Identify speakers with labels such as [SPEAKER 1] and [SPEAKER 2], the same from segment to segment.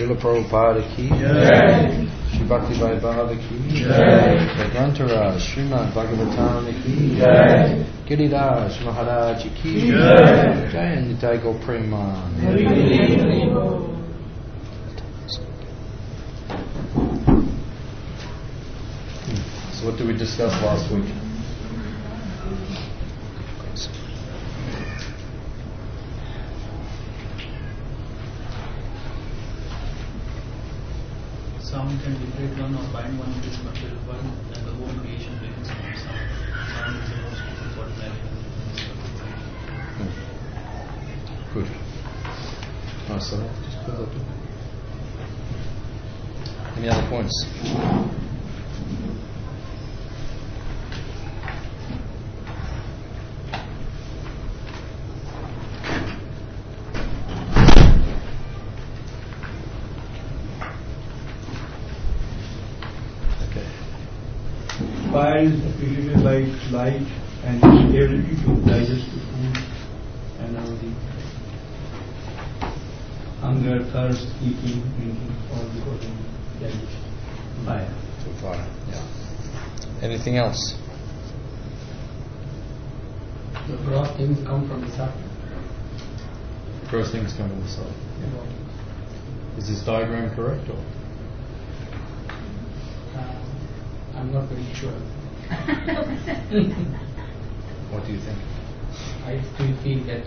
[SPEAKER 1] Srila Prabhupada ki Jai. Shri Bhakti Vaibhava ki Jai. Bhagavantara Srimad Bhagavatam ki Jai. Giriraj Maharaj ki Jai. Jai Nitai Go Preman. So what did we discuss last week?
[SPEAKER 2] Sound can liberate one or bind one to this material world, and the whole creation begins from sound. Sound is the most important element in this world.
[SPEAKER 1] Good. Nice. So just put that up. Any other points?
[SPEAKER 3] Fire is appreciated by its light and its ability to digest the food and everything. Hunger, thirst, eating, drinking, all because of digestion. Fire.
[SPEAKER 1] For fire, yeah. Anything else?
[SPEAKER 4] The gross things come from the sun.
[SPEAKER 1] Gross things come from the soul. Is this diagram correct or?
[SPEAKER 4] I'm not very sure.
[SPEAKER 1] What do you think?
[SPEAKER 4] I still feel that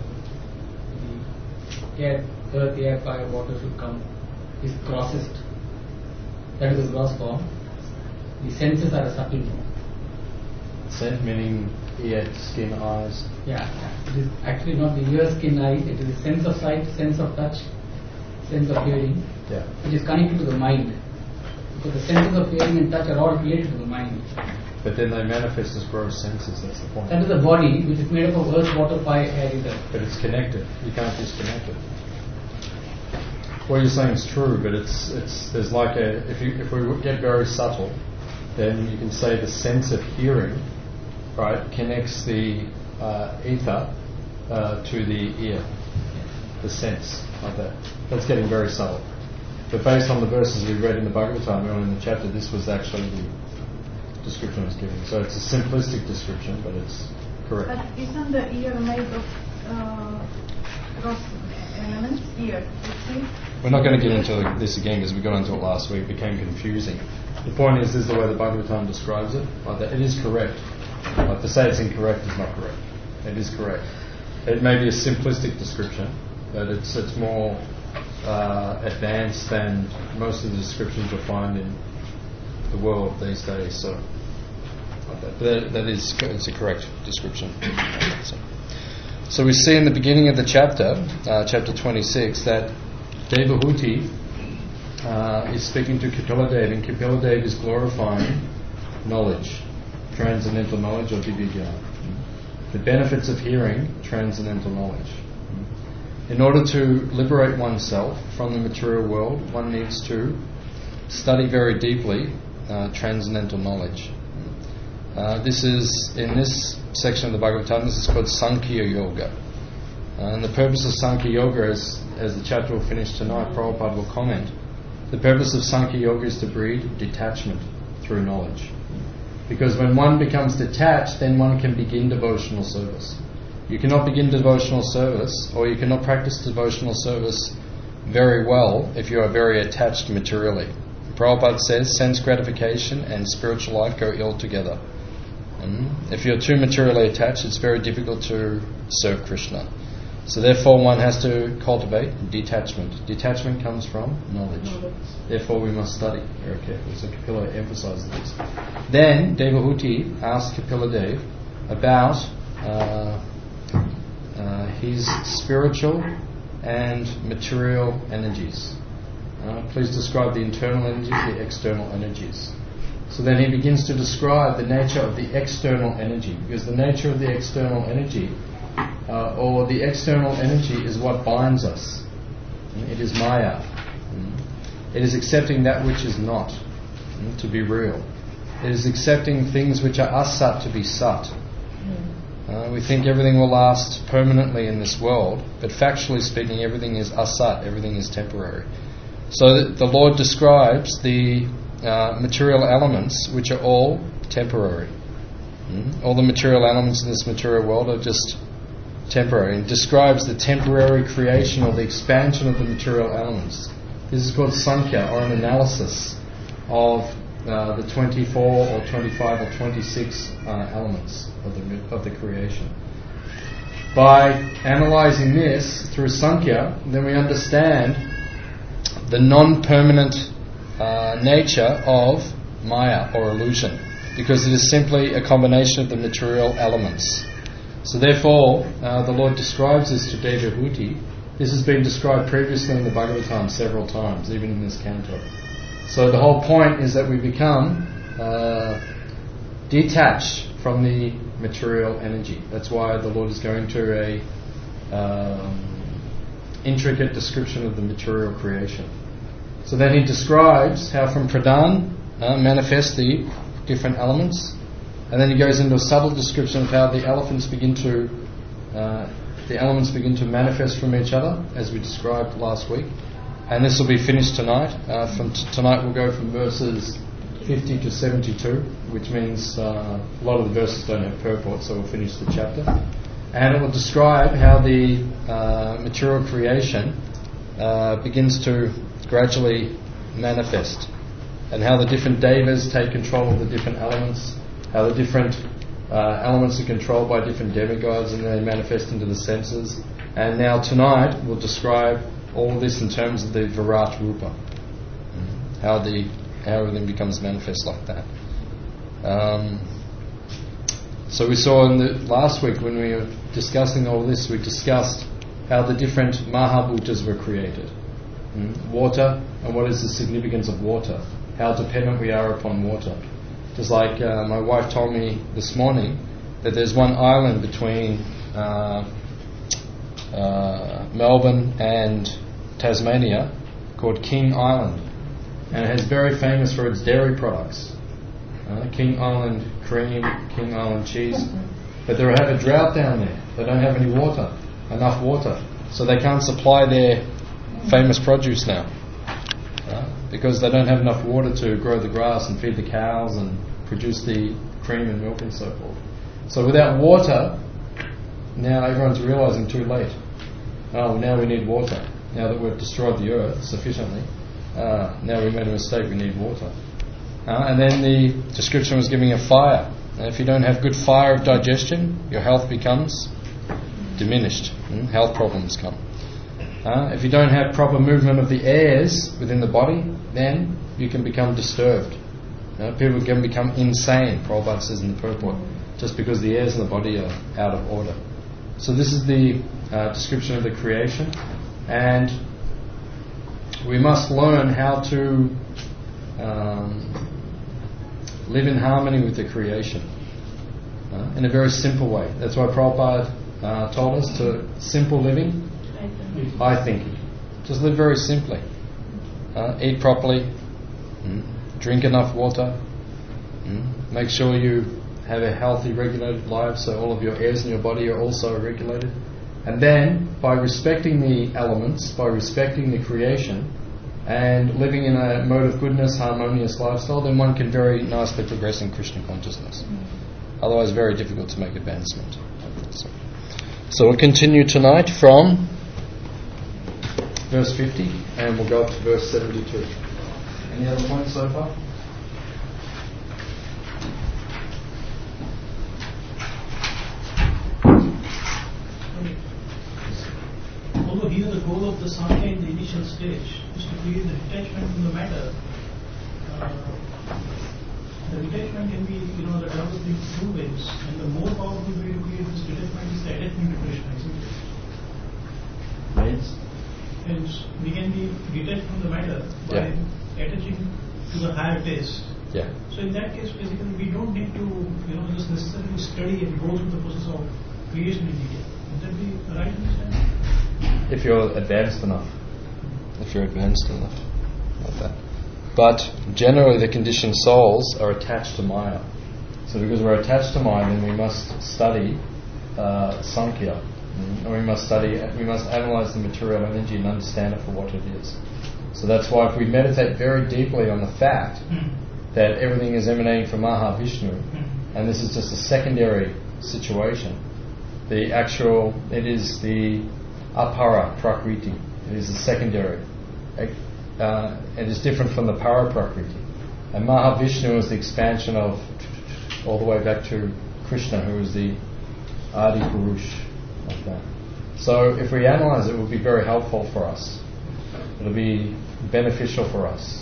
[SPEAKER 4] the earth, air, fire, water should come is grossest. That is the gross form. The senses are a subtle form.
[SPEAKER 1] Scent meaning ear, skin, eyes.
[SPEAKER 4] Yeah, it is actually not the ear, skin, eyes. It is the sense of sight, sense of touch, sense of hearing.
[SPEAKER 1] Yeah.
[SPEAKER 4] It is connected to the mind. Because the senses of hearing and touch are all related to the mind.
[SPEAKER 1] But then they manifest as gross senses, that's the point.
[SPEAKER 4] That is the body, which is made up of earth, water, fire, air, ether.
[SPEAKER 1] But it's connected. You can't disconnect it. What you're saying is true, but there's like if we get very subtle, then you can say the sense of hearing, right, connects the ether to the ear. The sense like that. That's getting very subtle. But based on the verses we read in the Bhagavatam earlier in the chapter, this was actually the description I was giving. So it's a simplistic description, but it's correct.
[SPEAKER 5] But isn't the ear made of gross elements? Ear,
[SPEAKER 1] we're not going to get into this again because we got into it last week. It became confusing. The point is, this is the way the Bhagavatam describes it. Like that, it is correct. Like to say it's incorrect is not correct. It is correct. It may be a simplistic description, but it's more advanced than most of the descriptions you'll find in the world these days. So, like that is it's a correct description. So we see in the beginning of the chapter, chapter 26, that Devahuti is speaking to Kapila and Kapila is glorifying knowledge, transcendental knowledge or Divya. The benefits of hearing, transcendental knowledge. In order to liberate oneself from the material world, one needs to study very deeply transcendental knowledge. This is, in this section of the Bhagavatam, this is called Sankhya Yoga. And the purpose of Sankhya Yoga, as the chapter will finish tonight, Prabhupada will comment, the purpose of Sankhya Yoga is to breed detachment through knowledge. Because when one becomes detached, then one can begin devotional service. You cannot begin devotional service, or you cannot practice devotional service very well if you are very attached materially. Prabhupada says sense gratification and spiritual life go ill together. If you're too materially attached, it's very difficult to serve Krishna. So therefore one has to cultivate detachment. Detachment comes from knowledge. Therefore we must study very carefully. So Kapila emphasizes this. Then Devahuti asked Kapila Dev about his spiritual and material energies. Please describe the internal energies, the external energies. So then he begins to describe the nature of the external energy, because the nature of the external energy, or the external energy, is what binds us. It is Maya. It is accepting that which is not to be real. It is accepting things which are asat to be sat. We think everything will last permanently in this world, but factually speaking, everything is asat, everything is temporary. So the Lord describes the material elements which are all temporary. All the material elements in this material world are just temporary, and describes the temporary creation or the expansion of the material elements. This is called Sankhya, or an analysis of the 24 or 25 or 26 elements of the creation. By analysing this through Sankhya, then we understand the non-permanent nature of Maya, or illusion, because it is simply a combination of the material elements. So therefore, the Lord describes this to Devahuti. This has been described previously in the Bhagavatam several times, even in this canto. So the whole point is that we become detached from the material energy. That's why the Lord is going to a intricate description of the material creation. So then he describes how from Pradhan manifest the different elements, and then he goes into a subtle description of how the elements begin to manifest from each other, as we described last week. And this will be finished tonight. Tonight we'll go from verses 50 to 72, which means a lot of the verses don't have purport, so we'll finish the chapter. And it will describe how the material creation begins to gradually manifest, and how the different devas take control of the different elements, how the different elements are controlled by different demigods, and they manifest into the senses. And now tonight we'll describe all of this in terms of the Virat Rupa, how everything becomes manifest like that. So we saw in the last week when we were discussing all this, we discussed how the different Mahabhutas were created. Water, and what is the significance of water, how dependent we are upon water. Just like my wife told me this morning that there's one island between Melbourne and Tasmania called King Island, and it is very famous for its dairy products. King Island cream, King Island cheese, but they have a drought down there. They don't have any water, enough water, so they can't supply their famous produce now, because they don't have enough water to grow the grass and feed the cows and produce the cream and milk and so forth. So without water, now everyone's realising too late. Oh, now we need water. Now that we've destroyed the earth sufficiently, now we made a mistake, we need water. And then the description was giving a fire. And if you don't have good fire of digestion, your health becomes diminished. Health problems come. If you don't have proper movement of the airs within the body, then you can become disturbed. People can become insane, Prabhupada says in the purport, just because the airs in the body are out of order. So this is the description of the creation, and we must learn how to live in harmony with the creation in a very simple way. That's why Prabhupada told us to simple living, high thinking. Just live very simply. Eat properly. Drink enough water. Make sure you have a healthy, regulated life, so all of your airs in your body are also regulated. And then, by respecting the elements, by respecting the creation, and living in a mode of goodness, harmonious lifestyle, then one can very nicely progress in Krishna consciousness. Otherwise, very difficult to make advancement. So we'll continue tonight from verse 50, and we'll go up to verse 72. Any other points so far?
[SPEAKER 2] Although here the goal of the Sankhya in the initial stage is to create the detachment from the matter, the detachment can be, the developing two ways, and the more powerful way to create this detachment is the attachment to Krishna, isn't it?
[SPEAKER 1] Means?
[SPEAKER 2] And we can be detached from the matter by attaching to the higher taste.
[SPEAKER 1] Yeah.
[SPEAKER 2] So in that case, basically, we don't need to, just necessarily study and go through the process of creation in detail. Would that be the right understanding?
[SPEAKER 1] If you're advanced enough. If you're advanced enough. Like that. But generally the conditioned souls are attached to Maya. So because we're attached to Maya, then we must study Sankhya. And we must analyse the material energy and understand it for what it is. So that's why if we meditate very deeply on the fact that everything is emanating from Mahavishnu, and this is just a secondary situation, it is the apara prakriti, it is the secondary. It is different from the para prakriti. And Mahavishnu is the expansion of, all the way back to Krishna, who is the Adi Purush, like that. So if we analyze it, it will be very helpful for us. It will be beneficial for us.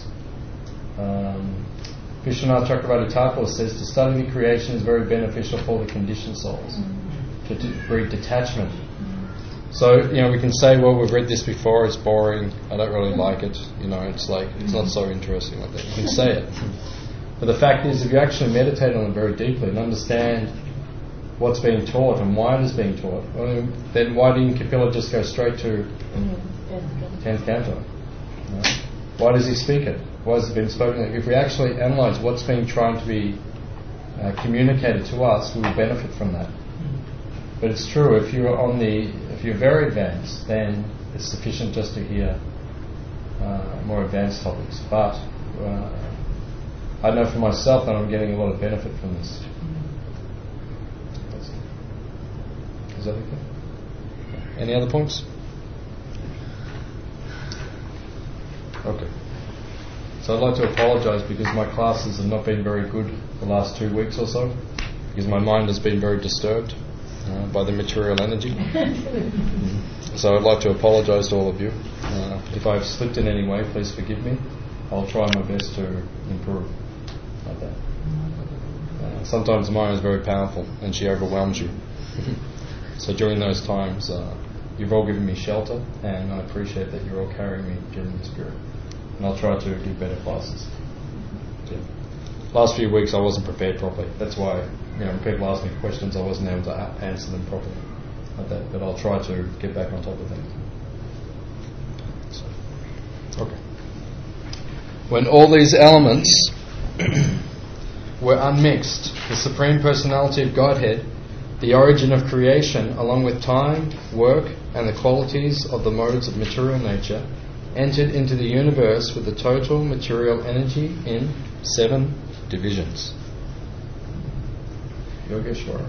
[SPEAKER 1] Vishwanath Chakravarti Thakur says to study the creation is very beneficial for the conditioned souls, to breed detachment. So, we can say, well, we've read this before, it's boring, I don't really like it, it's not so interesting like that. You can say it. But the fact is, if you actually meditate on it very deeply and understand what's being taught and why it is being taught, then why didn't Kapila just go straight to 10th canto? Why does he speak it? Why has it been spoken? If we actually analyse what's being trying to be communicated to us, we will benefit from that. But it's true, if you're very advanced, then it's sufficient just to hear more advanced topics. But I know for myself that I'm getting a lot of benefit from this. Is that okay? Any other points? Okay. So I'd like to apologise because my classes have not been very good the last 2 weeks or so, because my mind has been very disturbed by the material energy. So I'd like to apologise to all of you. If I've slipped in any way, please forgive me. I'll try my best to improve like that. Sometimes the mind is very powerful and she overwhelms you. So during those times, you've all given me shelter, and I appreciate that you're all carrying me during this period. And I'll try to do better classes. Yeah. Last few weeks I wasn't prepared properly. That's why, when people ask me questions, I wasn't able to answer them properly like that. But I'll try to get back on top of things. So, okay. When all these elements were unmixed, the Supreme Personality of Godhead, the origin of creation, along with time, work, and the qualities of the modes of material nature, entered into the universe with the total material energy in 7 divisions. Yogeshwara.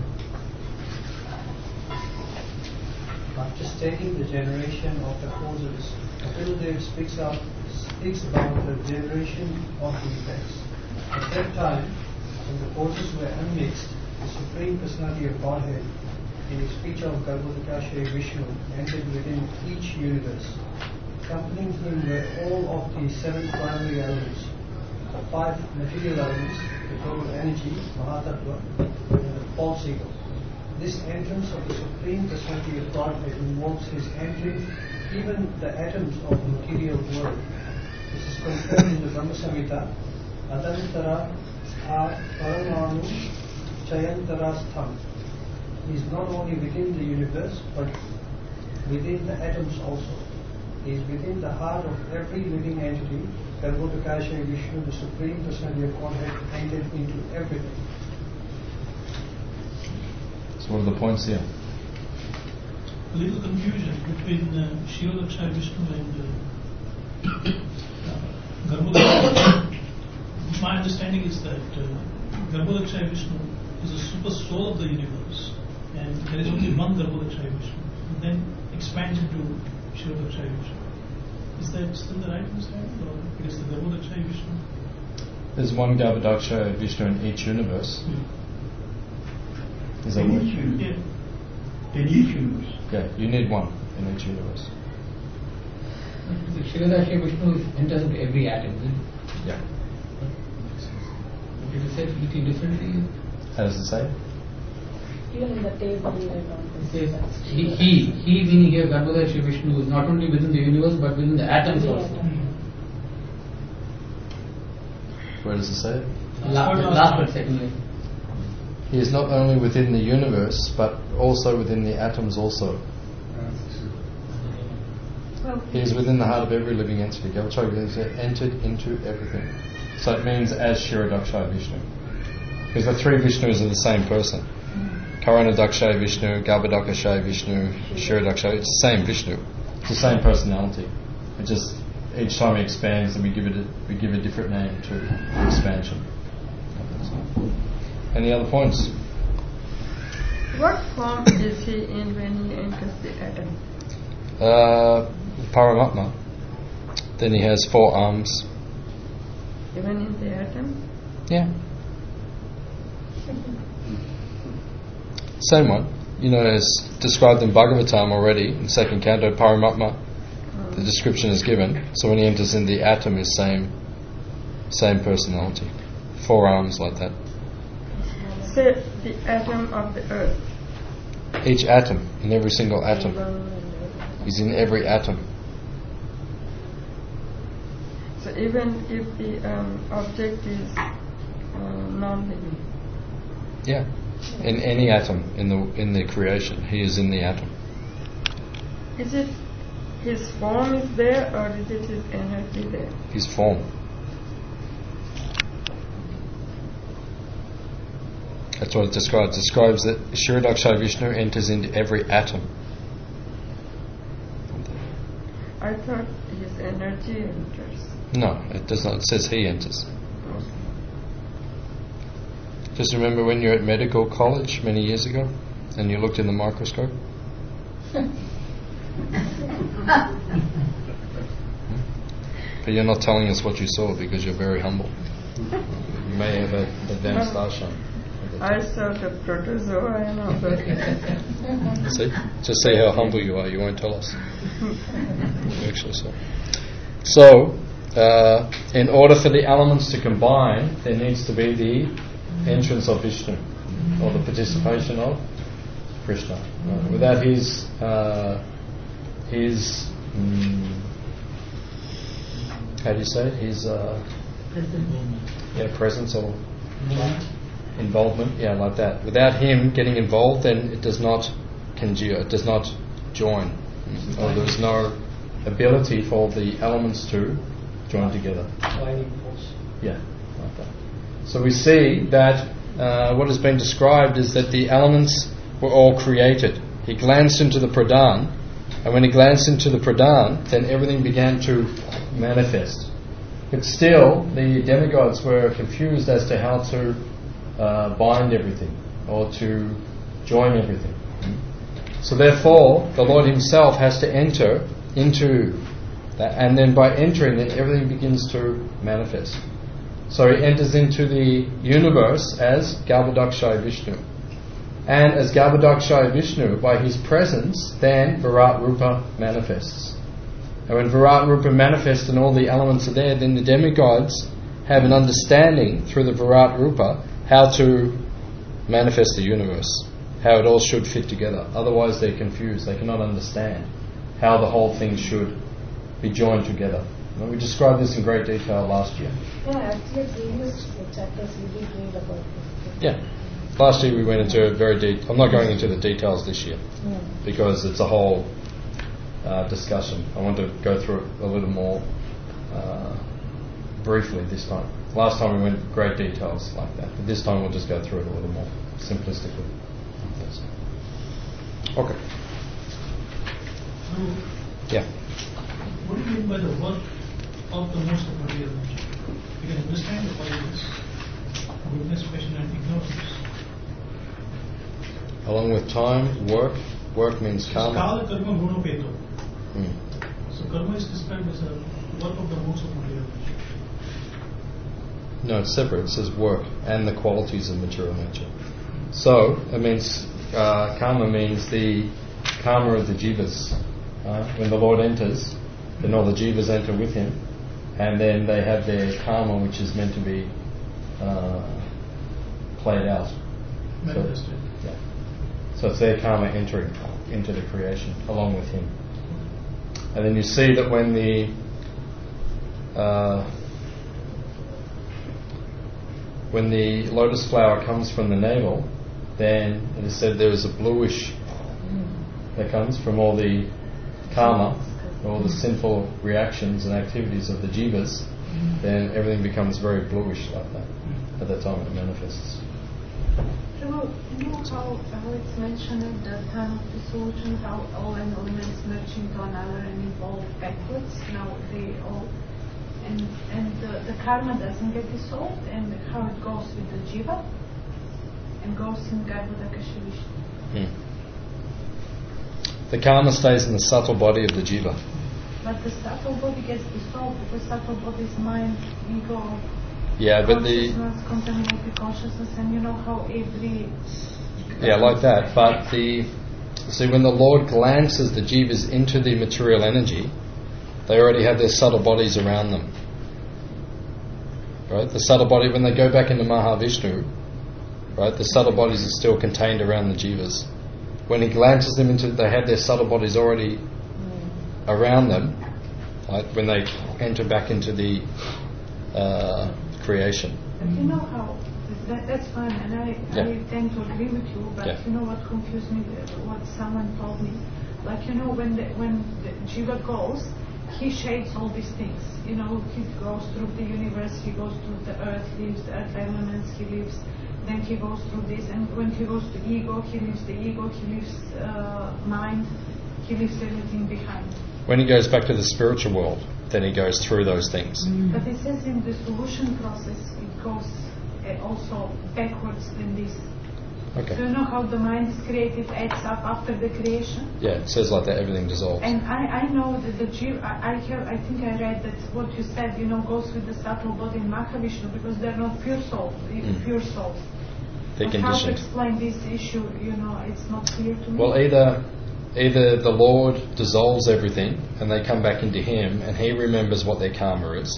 [SPEAKER 6] After stating the generation of the causes, Kapila speaks about the generation of the effects. At that time, when the causes were unmixed, the Supreme Personality of Godhead, in his speech of Garbhodakasha Vishnu, entered within each universe. Accompanying him were all of the 7 primary elements, the 5 material elements, the total energy, Mahatattva, and the false ego. This entrance of the Supreme Personality of Godhead involves his entering even the atoms of the material world. This is confirmed in the Brahma Samhita, Adantara Paramanu Chayantarastham. He is not only within the universe, but within the atoms also. He is within the heart of every living entity. Garbhodakasha Vishnu, the Supreme Personality of Godhead, entered into everything.
[SPEAKER 1] So what are the points here?
[SPEAKER 2] A little confusion between Shirodakshaya Vishnu and Garbhodakshaya. My understanding is that Garbhodakshaya Vishnu is a super soul of the universe, and there is only one Garbhodakshaya Vishnu, and then expands into Shirodakshaya Vishnu. Is that still the right understanding, or it is the Garbhodakshaya Vishnu?
[SPEAKER 1] There's one Garbhodakshaya Vishnu in each universe. Is that
[SPEAKER 3] In
[SPEAKER 1] what?
[SPEAKER 3] each universe.
[SPEAKER 2] Yeah.
[SPEAKER 3] In each universe.
[SPEAKER 1] Yeah, you need one in each universe.
[SPEAKER 4] The Shirodakshaya Vishnu enters into every atom, isn't it?
[SPEAKER 1] Yeah.
[SPEAKER 4] It is said little differently.
[SPEAKER 1] How does it say?
[SPEAKER 5] Even in the table and all
[SPEAKER 4] It
[SPEAKER 5] this.
[SPEAKER 4] says he meaning here Garbhodakshaya Vishnu is not only within the universe but within the atoms
[SPEAKER 5] Yeah.
[SPEAKER 4] also.
[SPEAKER 1] Where does it say it?
[SPEAKER 4] Last but secondly.
[SPEAKER 1] He is not only within the universe, but also within the atoms also.
[SPEAKER 5] Well,
[SPEAKER 1] He is within the heart of every living entity. Garbhodakshaya is entered into everything. So it means as Shirodakshaya Vishnu. Because the 3 Vishnus are the same person. Karanadakshaya Vishnu, Garbhodakshaya Vishnu, Shirodakshaya, it's the same Vishnu. It's the same personality. It just each time he expands, then we give a different name to expansion. Any other points?
[SPEAKER 5] What form is he in when he enters the atom?
[SPEAKER 1] Paramatma. Then he has 4 arms.
[SPEAKER 5] Even in the atom?
[SPEAKER 1] Yeah. Same one. As described in Bhagavatam already, in 2nd canto, Paramatma, the description is given. So when he enters in the atom, is same personality. 4 arms like that.
[SPEAKER 5] Say the atom of the earth.
[SPEAKER 1] Each atom, in every single atom. He's in every atom.
[SPEAKER 5] So even if the object is non-living.
[SPEAKER 1] Yeah. In any atom in the creation, he is in the atom.
[SPEAKER 5] Is it his form is there, or is it his energy there?
[SPEAKER 1] His form. That's what it describes. It describes that Kshirodakshaya Vishnu enters into every atom.
[SPEAKER 5] I thought his energy enters.
[SPEAKER 1] No, it does not. It says he enters. Just remember when you were at medical college many years ago and you looked in the microscope? But you're not telling us what you saw because you're very humble. You may have an advanced darshan.
[SPEAKER 5] I saw the protozoa and all that.
[SPEAKER 1] See? Just see how humble you are. You won't tell us. You actually saw. So, in order for the elements to combine, there needs to be the entrance of Vishnu, or the participation of Krishna. Without his how do you say it? His presence or involvement, like that. Without him getting involved, then it does not congeal, it does not join, or there's no ability for the elements to join together. Yeah, like that. So we see that what has been described is that the elements were all created. He glanced into the Pradhan, and when he glanced into the Pradhan, then everything began to manifest. But still, the demigods were confused as to how to bind everything, or to join everything. So therefore, the Lord himself has to enter into that, and then by entering it, everything begins to manifest. So he enters into the universe as Garbhodakshaya Vishnu. And as Garbhodakshaya Vishnu, by his presence, then Virat Rupa manifests. And when Virat Rupa manifests and all the elements are there, then the demigods have an understanding through the Virat Rupa how to manifest the universe, how it all should fit together. Otherwise they're confused, they cannot understand how the whole thing should be joined together. And we described this in great detail last year.
[SPEAKER 7] Yeah, actually previous chapters we did read about this.
[SPEAKER 1] Yeah. Last year we went into very deep. I'm not going into the details this year because it's a whole discussion. I want to go through it a little more briefly this time. Last time we went into great details like that, but this time we'll just go through it a little more simplistically. Okay. Yeah.
[SPEAKER 2] What do you mean by the work of the most of material nature? You can understand the qualities, goodness, passion, and ignorance.
[SPEAKER 1] Along with time, work means karma.
[SPEAKER 2] Kala karma guno peto. So karma is described as a work of the most of material nature.
[SPEAKER 1] No, it's separate. It says work and the qualities of material nature. So it means karma means the karma of the jivas. When the Lord enters, then all the jivas enter with him, and then they have their karma, which is meant to be played out.
[SPEAKER 2] Manifested.
[SPEAKER 1] So it's their karma entering into the creation along with him. And then you see that when the lotus flower comes from the navel, then it is said there is a bluish that comes from all the karma, all the sinful reactions and activities of the jivas, then everything becomes very bluish like that. At that time it manifests.
[SPEAKER 8] Prabhu, you know how it's mentioned at the time of dissolution, how all elements merge into another and evolve backwards. Now they all, and the karma doesn't get dissolved, and how it goes with the jiva, and goes in Garbhodakasha Vishnu.
[SPEAKER 1] The karma stays in the subtle body of the jiva.
[SPEAKER 8] But the subtle body gets dissolved because subtle body is mind, ego,
[SPEAKER 1] Yeah, but
[SPEAKER 8] consciousness, contaminated consciousness, and you know how every...
[SPEAKER 1] Yeah, like that. But see, when the Lord glances the jivas into the material energy, they already have their subtle bodies around them. Right? The subtle body, when they go back into Mahavishnu, right, the subtle bodies are still contained around the jivas. When he glances them into, they have their subtle bodies already around them, right, when they enter back into the creation.
[SPEAKER 8] But you know how, that's fine, and I tend to agree with you, but you know what confused me, what someone told me, like, you know, when the jiva goes, he shades all these things, you know, he goes through the universe, he goes through the earth, leaves the earth elements, he leaves, then he goes through this, and when he goes to ego, he leaves the ego, he leaves mind, he leaves everything behind.
[SPEAKER 1] When he goes back to the spiritual world, then he goes through those things.
[SPEAKER 8] But it says in the solution process, it goes also backwards than this.
[SPEAKER 1] Okay.
[SPEAKER 8] So you know how the mind is created, adds up after the creation?
[SPEAKER 1] Yeah, it says like that, everything dissolves.
[SPEAKER 8] And I know that the jiva, I think I read that what you said, you know, goes with the subtle body in Mahavishnu because they're not pure souls, pure souls.
[SPEAKER 1] They're conditioned.
[SPEAKER 8] How to explain this issue, you know, it's not clear to me.
[SPEAKER 1] Well, either the Lord dissolves everything and they come back into Him and He remembers what their karma is,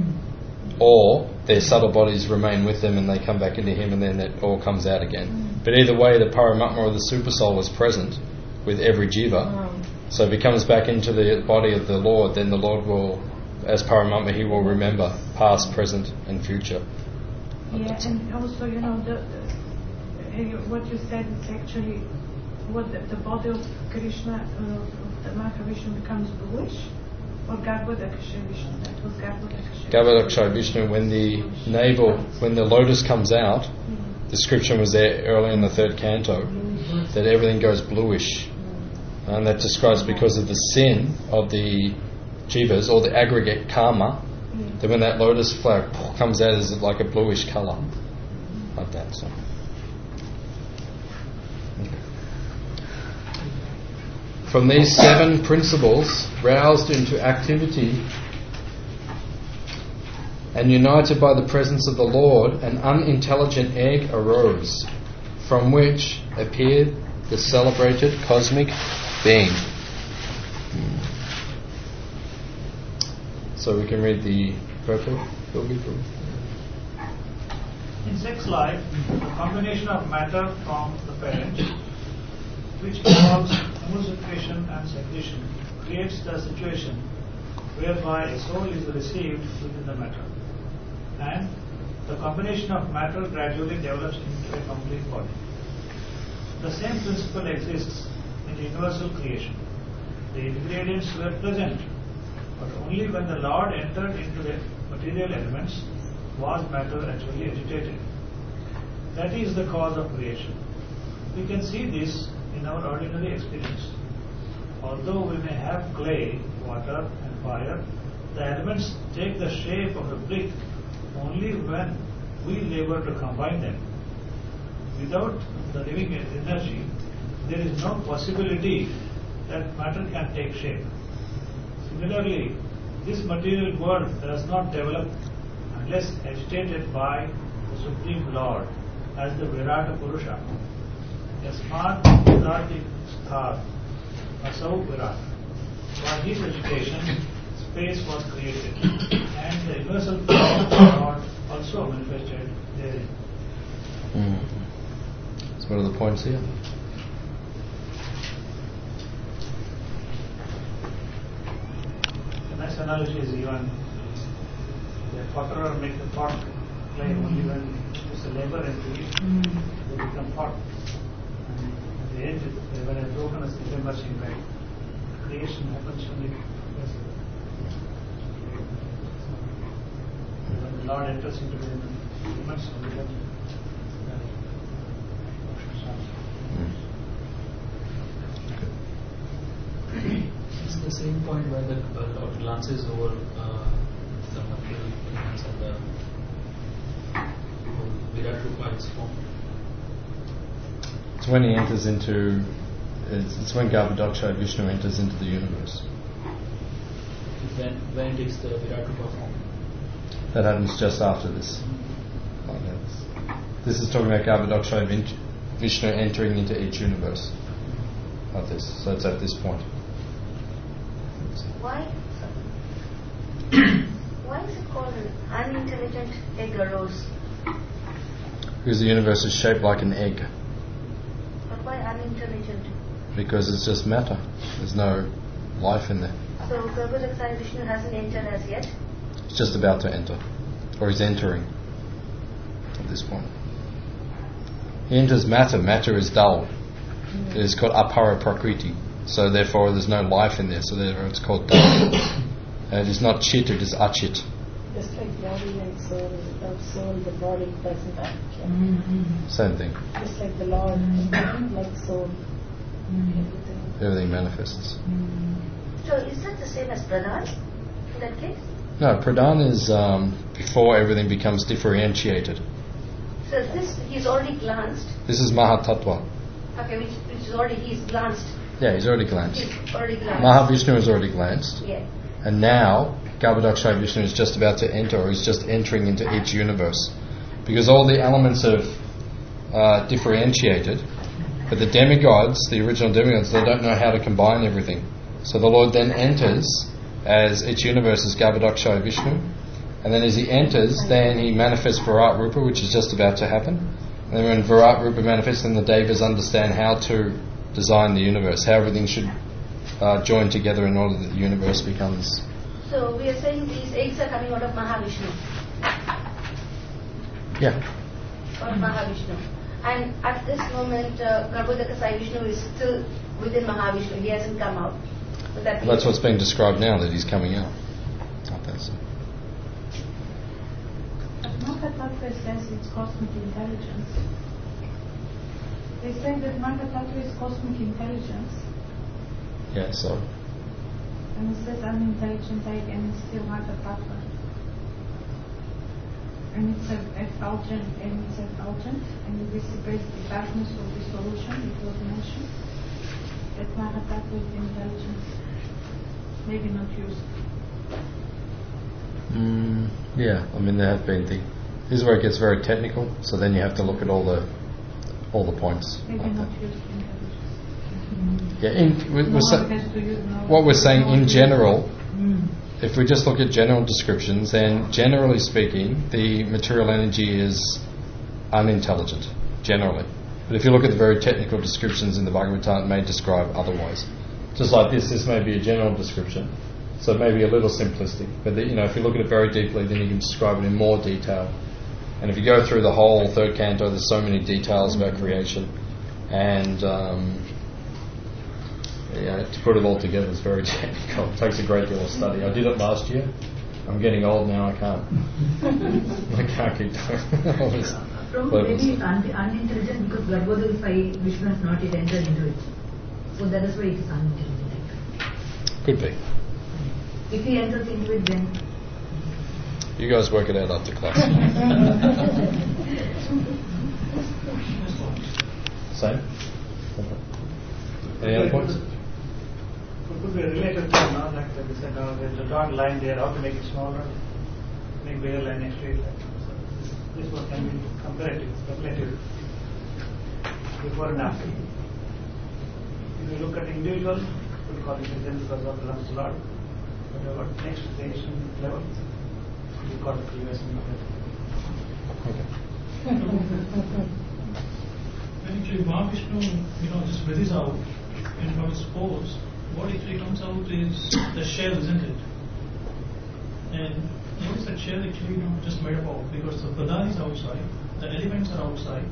[SPEAKER 1] or their subtle bodies remain with them and they come back into Him and then it all comes out again. But either way, the Paramatma or the Super Soul is present with every jiva. So if he comes back into the body of the Lord, then the Lord will, as Paramatma, He will remember past, present and future.
[SPEAKER 8] Yeah, and also, you know, what you said is actually what the body of Krishna, of the Mahavishnu becomes bluish, or Garbhodakasha Vishnu. That was
[SPEAKER 1] Garbhodakasha Vishnu, when the navel, when the lotus comes out, the description was there early in the third canto, that everything goes bluish. And that describes because of the sin of the jivas, or the aggregate karma, that when that lotus flower comes out, is like a bluish colour. Like that. So. From these 7 principles, roused into activity and united by the presence of the Lord, an unintelligent egg arose, from which appeared the celebrated cosmic being. So we can read the purport.
[SPEAKER 2] In sex life, the combination of matter from the parent, which involves emulsification and secretion, creates the situation whereby a soul is received within the matter, and the combination of matter gradually develops into a complete body. The same principle exists in universal creation. The ingredients were present, but only when the Lord entered into the material elements was matter actually agitated. That is the cause of creation. We can see this in our ordinary experience. Although we may have clay, water and fire, the elements take the shape of a brick only when we labor to combine them. Without the living energy, there is no possibility that matter can take shape. Similarly, this material world does not develop unless agitated by the Supreme Lord as the Virata Purusha. Yasmat Virati Sthar Asau Virat. For his agitation, space was created, and the universal power of God also manifested therein.
[SPEAKER 1] That's one of the points here.
[SPEAKER 2] A nice analogy is even the potterer make the pot clay only when it's a labor into it, they become pot. And at the end, when a broken is emerging, right, creation happens only when the Lord enters into the elements, only then
[SPEAKER 9] same point where the Lord glances over the material elements and the Virat Rupa its form.
[SPEAKER 1] It's when he enters into. It's when Garbhodaksha Vishnu enters into the universe.
[SPEAKER 9] When it takes the Virat Rupa form.
[SPEAKER 1] That happens just after this. This is talking about Garbhodaksha Vishnu entering into each universe. Like this. So it's at this point.
[SPEAKER 10] Why is it called an unintelligent egg arose?
[SPEAKER 1] Because the universe is shaped like an egg.
[SPEAKER 10] But why unintelligent?
[SPEAKER 1] Because it's just matter. There's no life in there.
[SPEAKER 10] So Garbhodaksha Vishnu hasn't entered as yet?
[SPEAKER 1] He's just about to enter. Or he's entering at this point. He enters matter. Matter is dull. It is called apara prakriti. So therefore there's no life in there. So therefore it's called dull. It is not chit, it is achit.
[SPEAKER 7] Just like body and soul, without soul the body doesn't act.
[SPEAKER 1] Same thing.
[SPEAKER 7] Just like the Lord, like soul,
[SPEAKER 1] Everything manifests.
[SPEAKER 10] So is that the same as Pradhan in that case?
[SPEAKER 1] No, Pradhan is before everything becomes differentiated.
[SPEAKER 10] So this, he's already glanced.
[SPEAKER 1] This is Mahatattva.
[SPEAKER 10] Okay, which is already, he's glanced.
[SPEAKER 1] Yeah, he's already glanced.
[SPEAKER 10] He's already glanced.
[SPEAKER 1] Mahavishnu has already glanced.
[SPEAKER 10] Yeah.
[SPEAKER 1] And now, Garbhodaksha Vishnu is just about to enter, or is just entering into each universe. Because all the elements have differentiated, but the demigods, the original demigods, they don't know how to combine everything. So the Lord then enters, as each universe is Garbhodaksha Vishnu, and then as he enters, then he manifests Virat Rupa, which is just about to happen. And then when Virat Rupa manifests, then the Devas understand how to design the universe, how everything should join together in order that the universe becomes...
[SPEAKER 10] So we are saying these eggs are coming out of Mahavishnu.
[SPEAKER 1] Yeah.
[SPEAKER 10] Out of Mahavishnu. And at this moment, Garbhodaksha Vishnu is still within Mahavishnu. He hasn't come out.
[SPEAKER 1] That's what's being described now, that he's coming out. Like that.
[SPEAKER 8] Mahatattva says it's cosmic intelligence. They say that Mahatattva is cosmic intelligence.
[SPEAKER 1] Yeah, so.
[SPEAKER 8] And it says unintelligent egg and it's still Mahatattva. And it's effulgent and it dissipates the darkness of dissolution, it was mentioned. That Mahatattva is intelligence. Maybe not used.
[SPEAKER 1] Yeah, I mean there have been this is where it gets very technical. So then you have to look at all the points.
[SPEAKER 8] Maybe
[SPEAKER 1] like
[SPEAKER 8] not
[SPEAKER 1] that.
[SPEAKER 8] used intelligence.
[SPEAKER 1] Yeah, what we're saying in general, if we just look at general descriptions, then generally speaking, the material energy is unintelligent, generally. But if you look at the very technical descriptions in the Bhagavatam, it may describe otherwise. Just like this may be a general description. So it may be a little simplistic, but if you look at it very deeply, then you can describe it in more detail. And if you go through the whole third canto, there's so many details about creation, and to put it all together is very technical. It takes a great deal of study. I did it last year. I'm getting old now. I can't keep doing all this.
[SPEAKER 11] Maybe it's unintelligent because Garbhodaksha Vishnu has not yet entered into it. So that is why it is unintelligent.
[SPEAKER 1] Could be.
[SPEAKER 11] If he enters into it, then...
[SPEAKER 1] You guys work it out after class. Same? Okay. Any other points?
[SPEAKER 3] Could be related to like they said, there's a dotted line there, how to make it smaller, make bigger line next to it. So this one can be comparative, speculative, before and after. If you look at individual, we call it again because what belongs to Lord. But about next station level, we call it previous and
[SPEAKER 1] Okay.
[SPEAKER 2] When actually Mahavishnu, just breathes out and from his pores, what actually comes out is the shell, isn't it? And what is that shell actually just made up of? Because the Pradhan is outside, the elements are outside.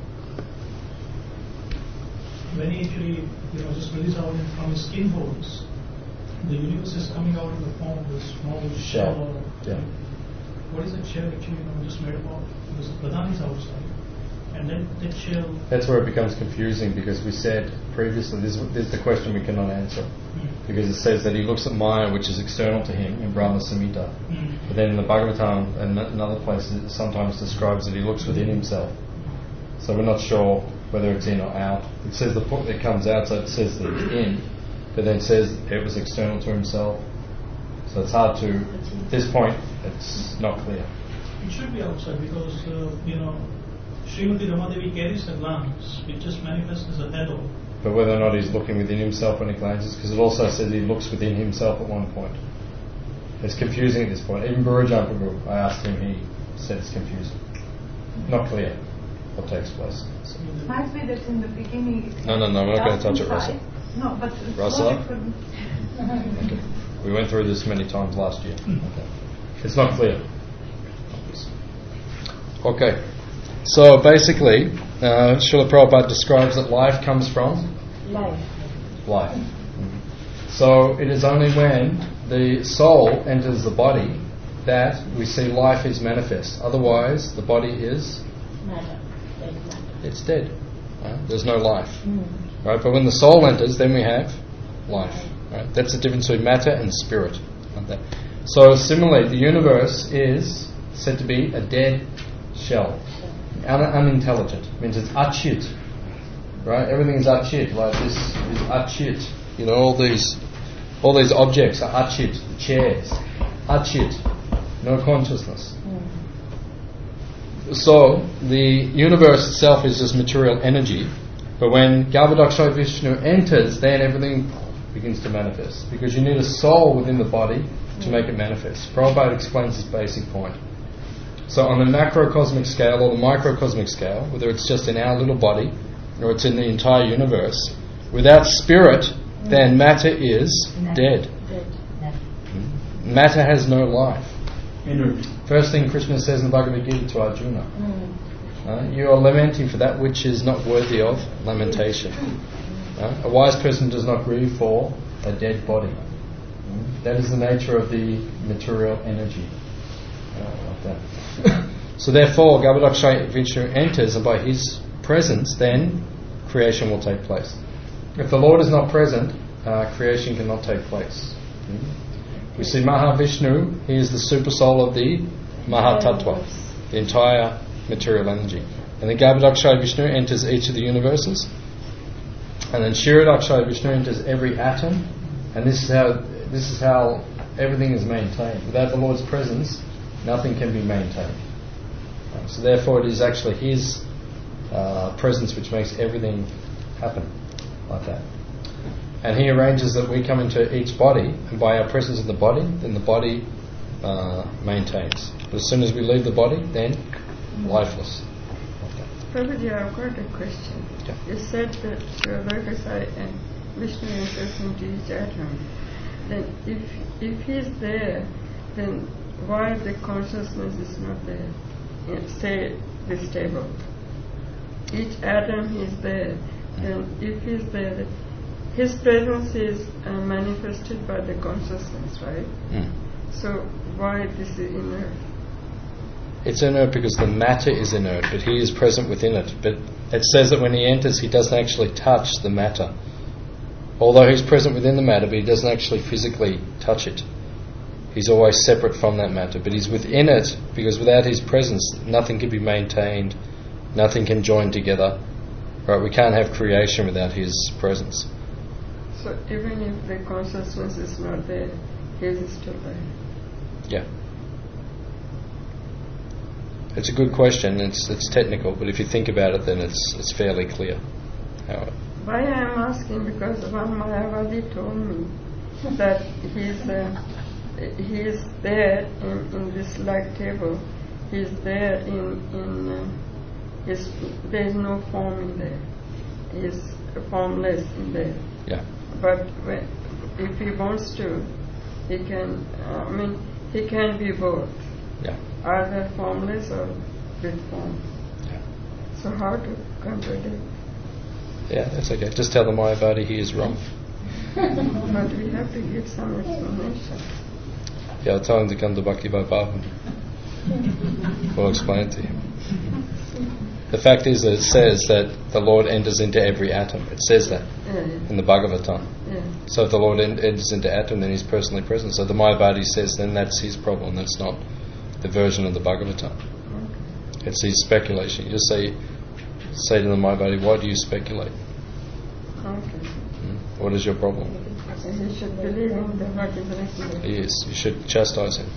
[SPEAKER 2] When he actually just breathes out from his skin holes, the universe is coming out in the form of this small shell.
[SPEAKER 1] Yeah.
[SPEAKER 2] What is that shell actually just made up of? Because the Pradhan is outside. And then that shell...
[SPEAKER 1] That's where it becomes confusing, because we said previously, this is the question we cannot answer. because it says that he looks at Maya, which is external to him, in Brahma Samhita. But then in the Bhagavatam and another place, it sometimes describes that he looks within himself. So we're not sure whether it's in or out. It says it comes out, so it says that it's in, but then it says it was external to himself. So it's hard to, at this point, it's not clear.
[SPEAKER 2] It should be outside because, Srimati Ramadevi carries a glance, it just manifests as a halo.
[SPEAKER 1] But whether or not he's looking within himself when he glances, because it also says he looks within himself at one point. It's confusing at this point. Even Burajampa, I asked him, he said it's confusing. Not clear what takes place. So.
[SPEAKER 8] It might be that in the beginning...
[SPEAKER 1] No, we're not going to touch it, Russell.
[SPEAKER 8] No, but...
[SPEAKER 1] Russell? Okay. We went through this many times last year. Okay. It's not clear. Okay. So basically, Srila Prabhupada describes that life comes from? Life. So it is only when the soul enters the body that we see life is manifest. Otherwise, the body is?
[SPEAKER 7] Matter.
[SPEAKER 1] It's dead. Right? There's no life. Right? But when the soul enters, then we have life. Right? That's the difference between matter and spirit. Right? So similarly, the universe is said to be a dead shell. Unintelligent. It means it's achit. Right? Everything is achit. Like this is achit. All these objects are achit. The chairs. Achit. No consciousness. So the universe itself is just material energy, but when Garbhodakshaya Vishnu enters, then everything begins to manifest, because you need a soul within the body to make it manifest. Prabhupada explains this basic point. So on the macrocosmic scale or the microcosmic scale, whether it's just in our little body or it's in the entire universe, without spirit, then matter is dead. Matter has no life. First thing Krishna says in the Bhagavad Gita to Arjuna, you are lamenting for that which is not worthy of lamentation. A wise person does not grieve for a dead body. That is the nature of the material energy. Like that. So therefore, Garbhodakshaya Vishnu enters, and by his presence, then creation will take place. If the Lord is not present, creation cannot take place. We see Mahavishnu, he is the super soul of the Mahatattva, the entire material energy. And then Garbhodakshaya Vishnu enters each of the universes. And then Kshirodakshaya Vishnu enters every atom. And this is how everything is maintained. Without the Lord's presence, nothing can be maintained. So therefore it is actually his presence which makes everything happen like that. And he arranges that we come into each body, and by our presence in the body, then the body maintains. But as soon as we leave the body, then lifeless.
[SPEAKER 5] Prabhuji, I've got a question.
[SPEAKER 1] Yeah.
[SPEAKER 5] You said that Garbhodakshaya and Vishnu enters into each atom. Then if he's there, then why the consciousness is not there? Say this table. Each atom is there. Then if he's there, his presence is manifested by the consciousness, right? So why this is inert?
[SPEAKER 1] It's inert because the matter is inert, but he is present within it. But it says that when he enters, he doesn't actually touch the matter. Although he's present within the matter, but he doesn't actually physically touch it. He's always separate from that matter, but he's within it, because without his presence, nothing can be maintained, nothing can join together. Right? We can't have creation without his presence.
[SPEAKER 5] So even if the consciousness is not there, he is still there.
[SPEAKER 1] Yeah. It's a good question. It's technical, but if you think about it, then it's fairly clear.
[SPEAKER 5] Why I am asking, because one Mayavadi told me that he is there in this light table. He is there there is no form in there. He is formless in there.
[SPEAKER 1] Yeah.
[SPEAKER 5] But if he wants to, he can. He can be both.
[SPEAKER 1] Yeah.
[SPEAKER 5] Either formless or with form.
[SPEAKER 1] Yeah.
[SPEAKER 5] So how to contradict?
[SPEAKER 1] Yeah, that's okay. Just tell the Mayavadi he is wrong.
[SPEAKER 5] But we have to give some explanation.
[SPEAKER 1] Yeah, I'll tell him to come to Bhakti Bhavan. We'll explain it to him. The fact is that it says that the Lord enters into every atom. It says that in the Bhagavatam.
[SPEAKER 5] Yeah.
[SPEAKER 1] So if the Lord enters into Atom, then He's personally present. So the Mayavadi says then that's his problem. That's not the version of the Bhagavatam. It's his speculation. You just say to the Mayavadi, why do you speculate? What is your problem?
[SPEAKER 5] He should believe in the Bhagavad.
[SPEAKER 1] He is. You should chastise him.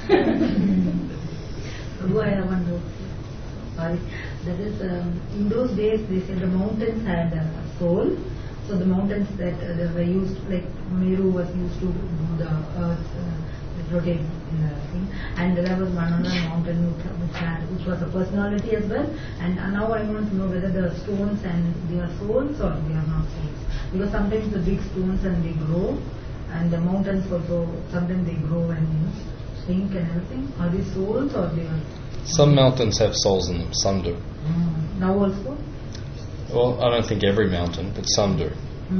[SPEAKER 11] I have one more. Sorry. That is, in those days they said the mountains had a soul. So the mountains that they were used, like Meru was used to do the earth rotate in the thing, and there was one other mountain which was a personality as well. And now I want to know whether the stones and they are souls or they are not souls, because sometimes the big stones and they grow, and the mountains also sometimes they grow and shrink and everything. Are they souls or they are?
[SPEAKER 1] Some mountains have souls in them. Some do.
[SPEAKER 11] Now also.
[SPEAKER 1] Well, I don't think every mountain, but some do.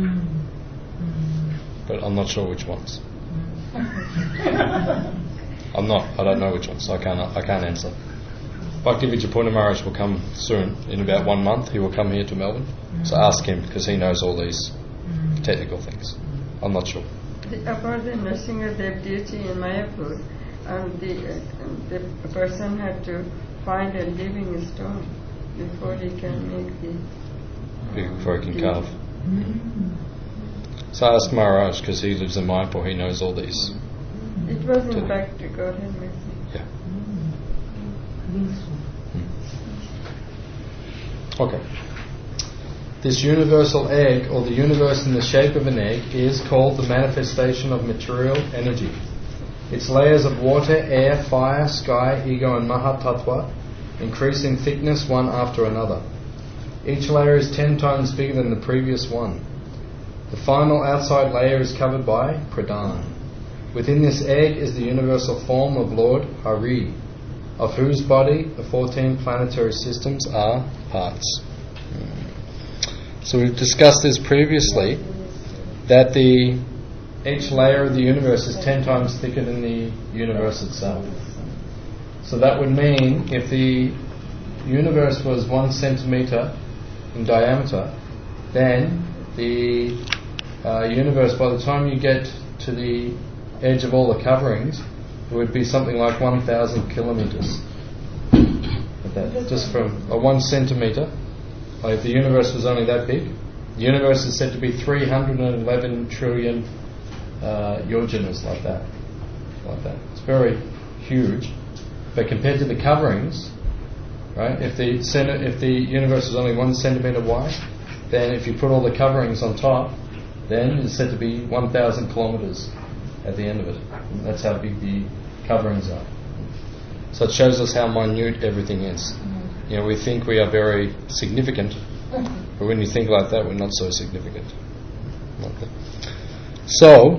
[SPEAKER 1] But I'm not sure which ones. I don't know which ones, so I can't answer. Bhaktivinoda Purna Maharaj will come soon, in about 1 month. He will come here to Melbourne. So ask him, because he knows all these technical things. I'm not sure.
[SPEAKER 5] About the Nrsingadev deity in Mayapur, the person had to find a living stone before he can make the...
[SPEAKER 1] Before he can carve. So ask Maharaj, because he lives in Mayapur, he knows all these.
[SPEAKER 5] It was in fact Godhead message.
[SPEAKER 1] Yeah. Okay. This universal egg, or the universe in the shape of an egg, is called the manifestation of material energy. Its layers of water, air, fire, sky, ego and Mahatattva increase in thickness one after another. Each layer is 10 times bigger than the previous one. The final outside layer is covered by Pradhan. Within this egg is the universal form of Lord Hari, of whose body the 14 planetary systems are parts. So we've discussed this previously, that each layer of the universe is 10 times thicker than the universe itself. So that would mean if the universe was 1 centimetre in diameter, then the universe, by the time you get to the edge of all the coverings, it would be something like 1,000 kilometres. Just from a 1 centimetre. Like if the universe was only that big, the universe is said to be 311 trillion yojanas, like that. It's very huge. But compared to the coverings, right? If the universe is only 1 centimetre wide, then if you put all the coverings on top, then it's said to be 1,000 kilometres at the end of it. And that's how big the coverings are. So it shows us how minute everything is. You know, we think we are very significant, but when you think like that, we're not so significant. Okay. So,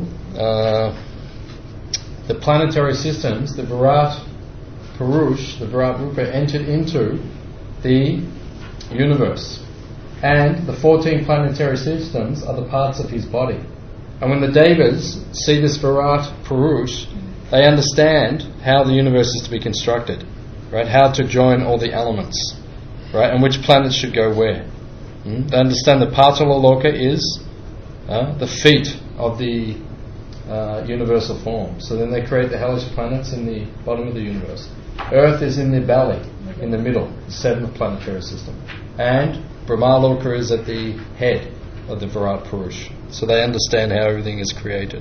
[SPEAKER 1] the planetary systems, the Virat Purush, the Virat Rupa, entered into the universe. And the 14 planetary systems are the parts of his body. And when the Devas see this Virat Purush, they understand how the universe is to be constructed, right? How to join all the elements, right? And which planets should go where. They understand that Patala Loka is the feet of the universal form. So then they create the hellish planets in the bottom of the universe. Earth is in the belly, in the middle, the 7th planetary system. And Brahmaloka is at the head of the Virat Purush. So they understand how everything is created.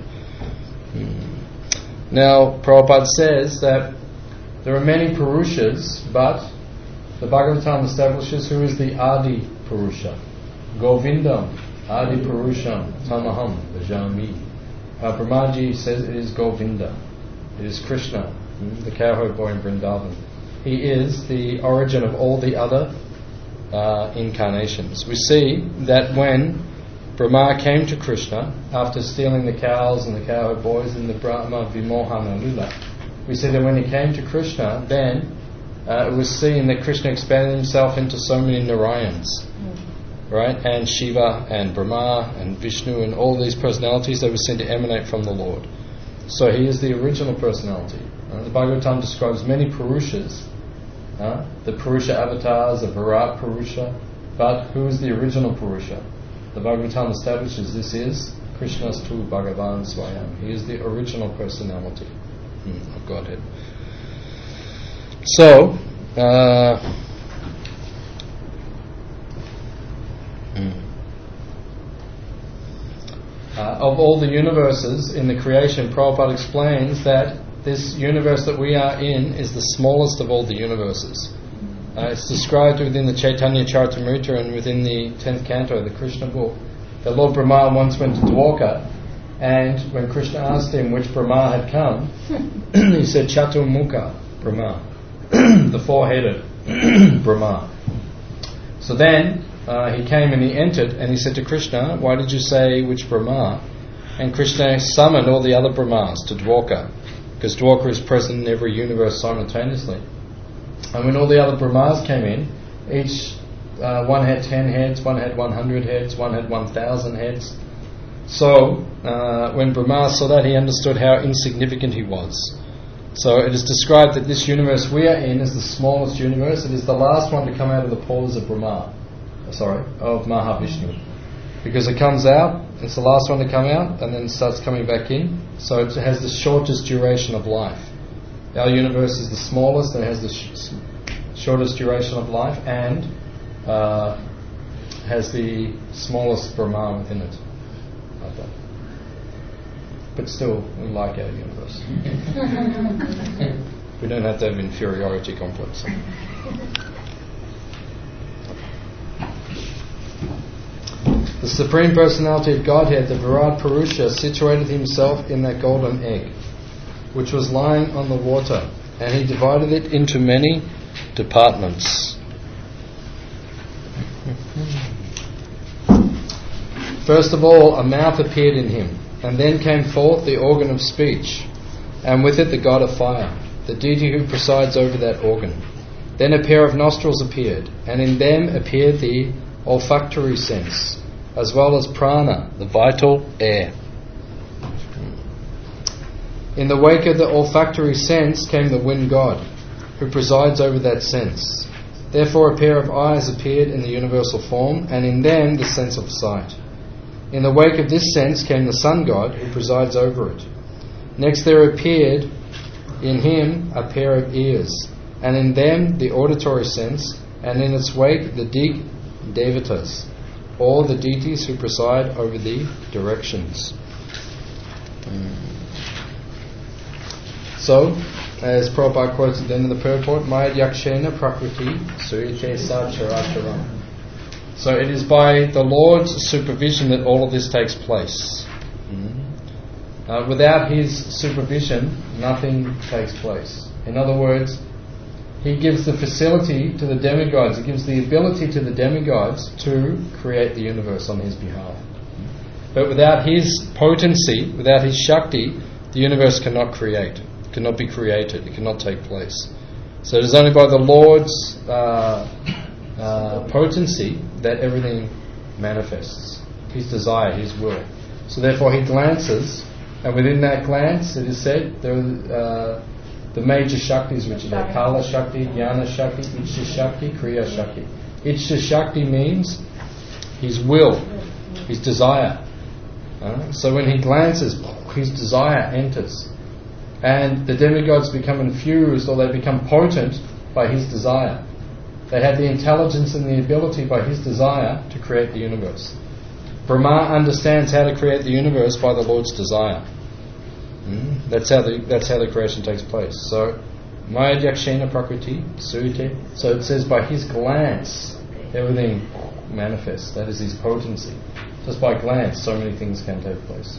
[SPEAKER 1] Now, Prabhupada says that there are many Purushas, but the Bhagavatam establishes who is the Adi Purusha. Govindam, Adi Purusham, Tamaham, Bhajami. Brahmaji says it is Govinda. It is Krishna, the cowherd boy in Vrindavan. He is the origin of all the other incarnations. We see that when Brahma came to Krishna after stealing the cows and the cowherd boys in the Brahma Vimohana Lila, we see that when he came to Krishna, then it was seen that Krishna expanded himself into so many Narayans, right? And Shiva and Brahma and Vishnu and all these personalities that were seen to emanate from the Lord. So he is the original personality. The Bhagavatam describes many Purushas, the Purusha avatars, the Virat Purusha, but who is the original Purusha? The Bhagavatam establishes this is Krishnastu Bhagavan Swayam. He is the original personality of Godhead. So, of all the universes in the creation, Prabhupada explains that this universe that we are in is the smallest of all the universes. It's described within the Chaitanya Charitamrita and within the 10th canto of the Krishna book that Lord Brahma once went to Dwarka, and when Krishna asked him which Brahma had come, he said Chaturmukha Brahma, the four-headed Brahma. So then he came and he entered and he said to Krishna, why did you say which Brahma? And Krishna summoned all the other Brahmas to Dwarka, because Dwarka is present in every universe simultaneously. And when all the other Brahmas came in, each one had 10 heads, one had 100 heads, one had 1,000 heads. So when Brahma saw that, he understood how insignificant he was. So it is described that this universe we are in is the smallest universe. It is the last one to come out of the pores of of Mahavishnu. Because it comes out, it's the last one to come out, and then starts coming back in. So it has the shortest duration of life. Our universe is the smallest and has the shortest duration of life, and has the smallest Brahma within it. Like that. But still, we like our universe. We don't have to have inferiority complex. The Supreme Personality of Godhead, the Virat Purusha, situated himself in that golden egg, which was lying on the water, and he divided it into many departments. First of all, a mouth appeared in him, and then came forth the organ of speech, and with it the god of fire, the deity who presides over that organ. Then a pair of nostrils appeared, and in them appeared the olfactory sense, as well as prana, the vital air. In the wake of the olfactory sense came the wind god, who presides over that sense. Therefore a pair of eyes appeared in the universal form, and in them the sense of sight. In the wake of this sense came the sun god, who presides over it. Next there appeared in him a pair of ears, and in them the auditory sense, and in its wake the Devatas, or the deities who preside over the directions. So, as Prabhupada quotes at the end of the purport, Maya Yakshena Prakriti Surite Sa Characharam. So it is by the Lord's supervision that all of this takes place. Without His supervision, nothing takes place. In other words, He gives the facility to the demigods, He gives the ability to the demigods to create the universe on His behalf. But without His potency, without His Shakti, the universe cannot create. It cannot be created. It cannot take place. So it is only by the Lord's potency that everything manifests. His desire, His will. So therefore He glances, and within that glance, it is said, there are the major Shaktis which are there. Kala Shakti, Jnana Shakti, Ichcha Shakti, Kriya Shakti. Ichcha Shakti means His will, His desire. So when He glances, His desire enters. And the demigods become infused, or they become potent by His desire. They have the intelligence and the ability by His desire to create the universe. Brahma understands how to create the universe by the Lord's desire. That's how the creation takes place. So, Maya Yakshena Prakriti Surite. So it says by His glance everything manifests. That is His potency. Just by glance, so many things can take place.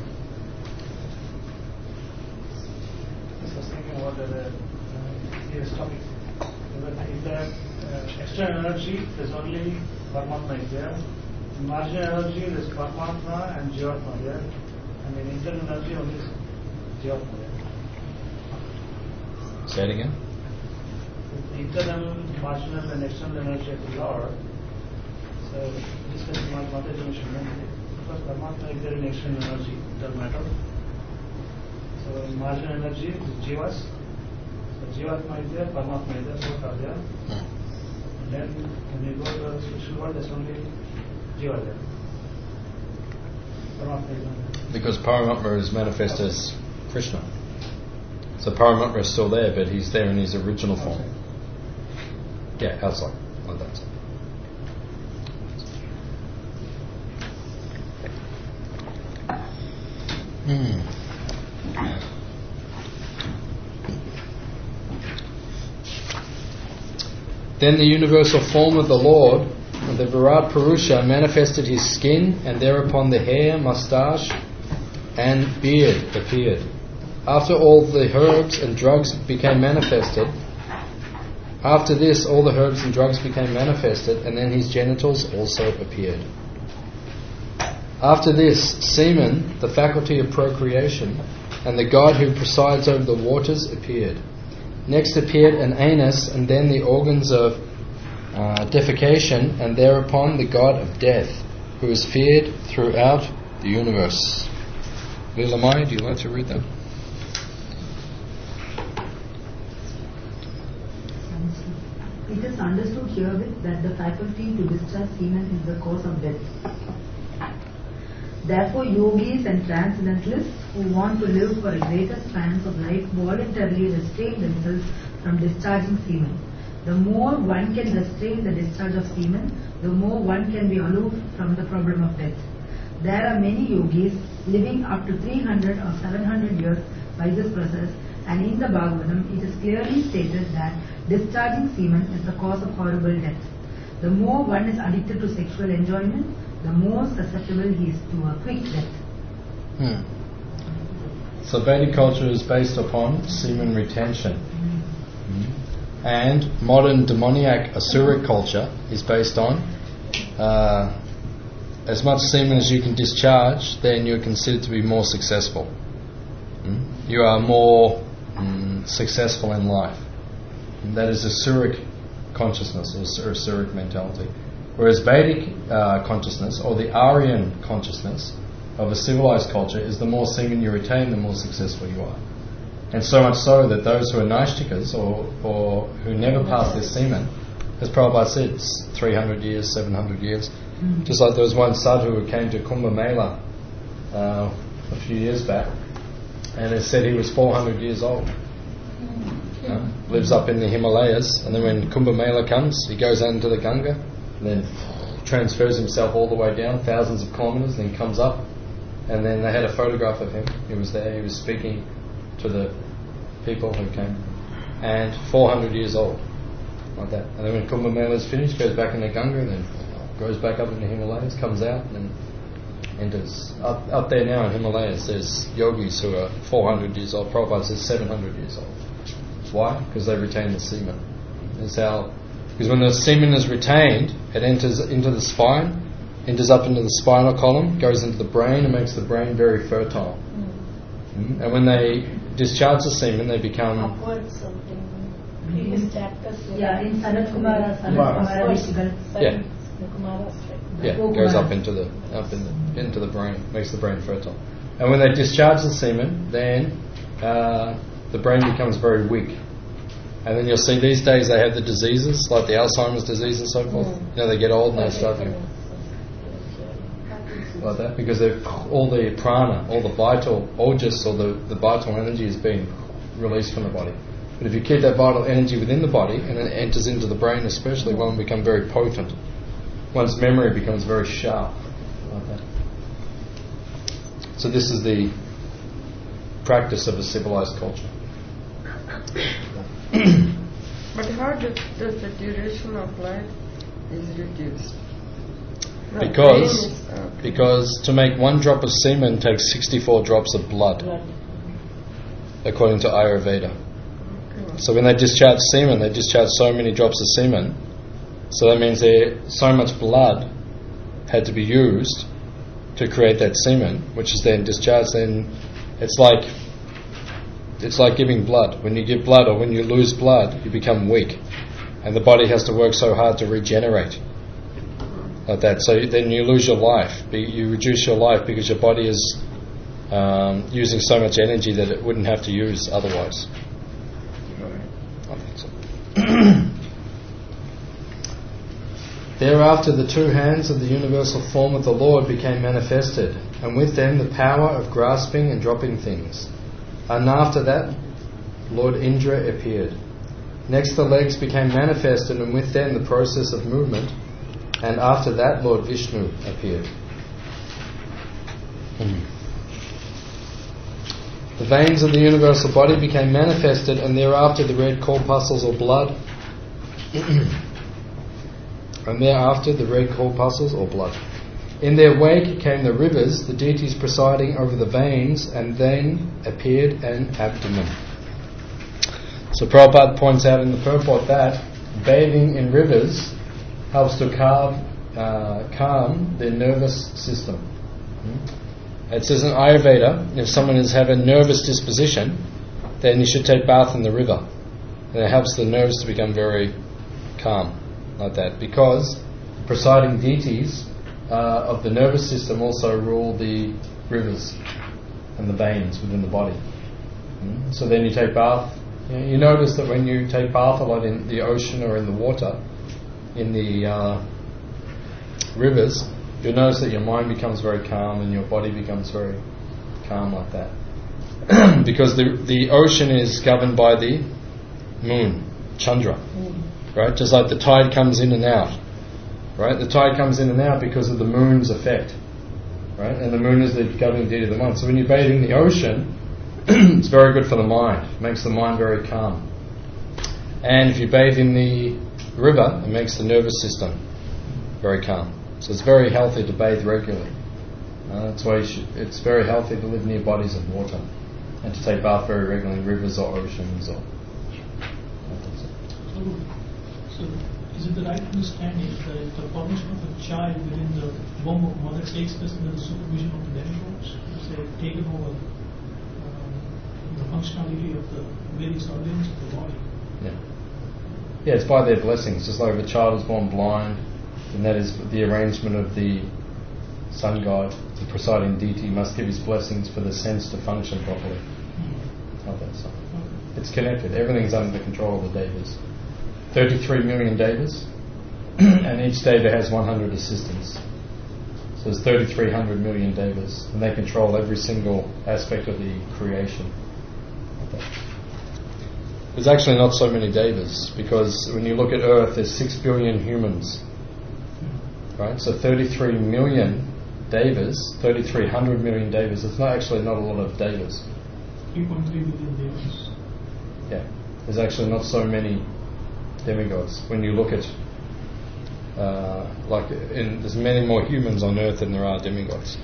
[SPEAKER 3] I was thinking about this topic. In the external energy, there's only Paramatma is there. In marginal energy, there's Paramatma and Jivatma there. And in internal energy, only Jivatma there.
[SPEAKER 1] Say it again.
[SPEAKER 3] The internal, marginal and external energy of the Lord. So, discussing my Mata Janushan, because Paramatma is there in external energy, internal matter. So, in marginal energy, is Jivas. So, Jivatma is there, Paramatma is there, both are there. And then, when you go to the spiritual world, there's only Jiva there. Paramatma is on.
[SPEAKER 1] Because Paramatma is manifest as Krishna. So Paramatma is still there, but he's there in his original form. Yeah, outside, like that. Then the universal form of the Lord, the Virat Purusha, manifested his skin, and thereupon the hair, moustache, and beard appeared. After all the herbs and drugs became manifested, after this all the herbs and drugs became manifested, and then his genitals also appeared. After this, semen, the faculty of procreation, and the god who presides over the waters appeared. Next appeared an anus, and then the organs of defecation, and thereupon the god of death, who is feared throughout the universe. Leelamai, do you like to read that?
[SPEAKER 11] It is understood herewith that the faculty to discharge semen is the cause of death. Therefore, yogis and transcendentalists who want to live for a greater span of life voluntarily restrain themselves from discharging semen. The more one can restrain the discharge of semen, the more one can be aloof from the problem of death. There are many yogis living up to 300 or 700 years by this process, and in the Bhagavatam it is clearly stated that discharging semen is the cause of horrible death. The more one is addicted to sexual enjoyment, the more susceptible he is to a quick death.
[SPEAKER 1] So Vedic culture is based upon semen retention. And modern demoniac Asuric culture is based on as much semen as you can discharge, then you're considered to be more successful. You are more successful in life. And that is Asuric consciousness or Asuric mentality. Whereas Vedic consciousness, or the Aryan consciousness of a civilized culture, is the more semen you retain, the more successful you are. And so much so that those who are Naishtikas, or who never pass their semen, as Prabhupada said, it's 300 years, 700 years. Just like there was one sadhu who came to Kumbh Mela a few years back, and it said he was 400 years old. Lives up in the Himalayas, and then when Kumbh Mela comes, he goes out into the Ganga, and then transfers himself all the way down, thousands of kilometres, and then comes up, and then they had a photograph of him. He was there, he was speaking to the people who came, and 400 years old, like that. And then when Kumbh Mela is finished, goes back in the Ganga, and then goes back up in the Himalayas, comes out, and then enters. Up there now in Himalayas, there's yogis who are 400 years old. Prabhupada says 700 years old. Why? Because they retain the semen. Because when the semen is retained, it enters into the spine, enters up into the spinal column, goes into the brain, and makes the brain very fertile. And when they discharge the semen, they become
[SPEAKER 7] upwards something. Previous chapters.
[SPEAKER 11] Yeah, in Sanat Kumara
[SPEAKER 1] yeah.
[SPEAKER 7] The Kumaras, right?
[SPEAKER 1] Yeah, goes up into the brain, makes the brain fertile. And when they discharge the semen, then the brain becomes very weak. And then you'll see these days they have the diseases, like the Alzheimer's disease and so forth. You know, they get old and they start to like that, because all the prana, all the vital ojas, or the vital energy is being released from the body. But if you keep that vital energy within the body and it enters into the brain especially, one will become very potent. One's memory becomes very sharp, like that. So this is the practice of a civilized culture.
[SPEAKER 5] But how does the duration of life is reduced?
[SPEAKER 1] Because to make one drop of semen takes 64 drops of blood, according to Ayurveda. Okay. So when they discharge semen, they discharge so many drops of semen. So that means so much blood had to be used to create that semen, which is then discharged. Then it's like giving blood. When you give blood, or when you lose blood, you become weak, and the body has to work so hard to regenerate, like that. So then you lose your life. You reduce your life because your body is using so much energy that it wouldn't have to use otherwise. I think so. Thereafter the two hands of the universal form of the Lord became manifested, and with them the power of grasping and dropping things. And after that, Lord Indra appeared. Next the legs became manifested, and with them the process of movement. And after that, Lord Vishnu appeared. The veins of the universal body became manifested, and thereafter the red corpuscles or blood. And thereafter the red corpuscles or blood. In their wake came the rivers, the deities presiding over the veins, and then appeared an abdomen. So Prabhupada points out in the purport that bathing in rivers helps to calm their nervous system. It says in Ayurveda, if someone is having a nervous disposition, then you should take bath in the river. And it helps the nerves to become very calm, like that. Because the presiding deities of the nervous system also rule the rivers and the veins within the body. So then you take bath. You notice that when you take bath a lot in the ocean or in the water, in the rivers, you'll notice that your mind becomes very calm and your body becomes very calm like that. Because the ocean is governed by the moon, Chandra, right? Just like the tide comes in and out, right? The tide comes in and out because of the moon's effect, right? And the moon is the governing deity of the mind. So when you bathe in the ocean, it's very good for the mind. It makes the mind very calm. And if you bathe in the river, it makes the nervous system very calm. So it's very healthy to bathe regularly. That's why it's very healthy to live near bodies of water and to take bath very regularly in rivers or oceans. Or
[SPEAKER 2] So is it the right understanding that the formation of a child within the womb of mother takes place under the supervision of the demigods? They've taken over the functionality of the various organs of the body.
[SPEAKER 1] Yeah, it's by their blessings. Just like if a child is born blind, and that is the arrangement of the sun god, the presiding deity must give his blessings for the sense to function properly. Not that so. It's connected. Everything's under the control of the devas. 33 million devas, and each deva has 100 assistants. So there's 3,300 million devas, and they control every single aspect of the creation. There's actually not so many devas, because when you look at Earth, there's 6 billion humans. Right? So 33 million devas, 3,300 million devas, it's not a lot of devas.
[SPEAKER 2] 3.3 billion devas.
[SPEAKER 1] Yeah. There's actually not so many demigods. When you look at there's many more humans on Earth than there are demigods.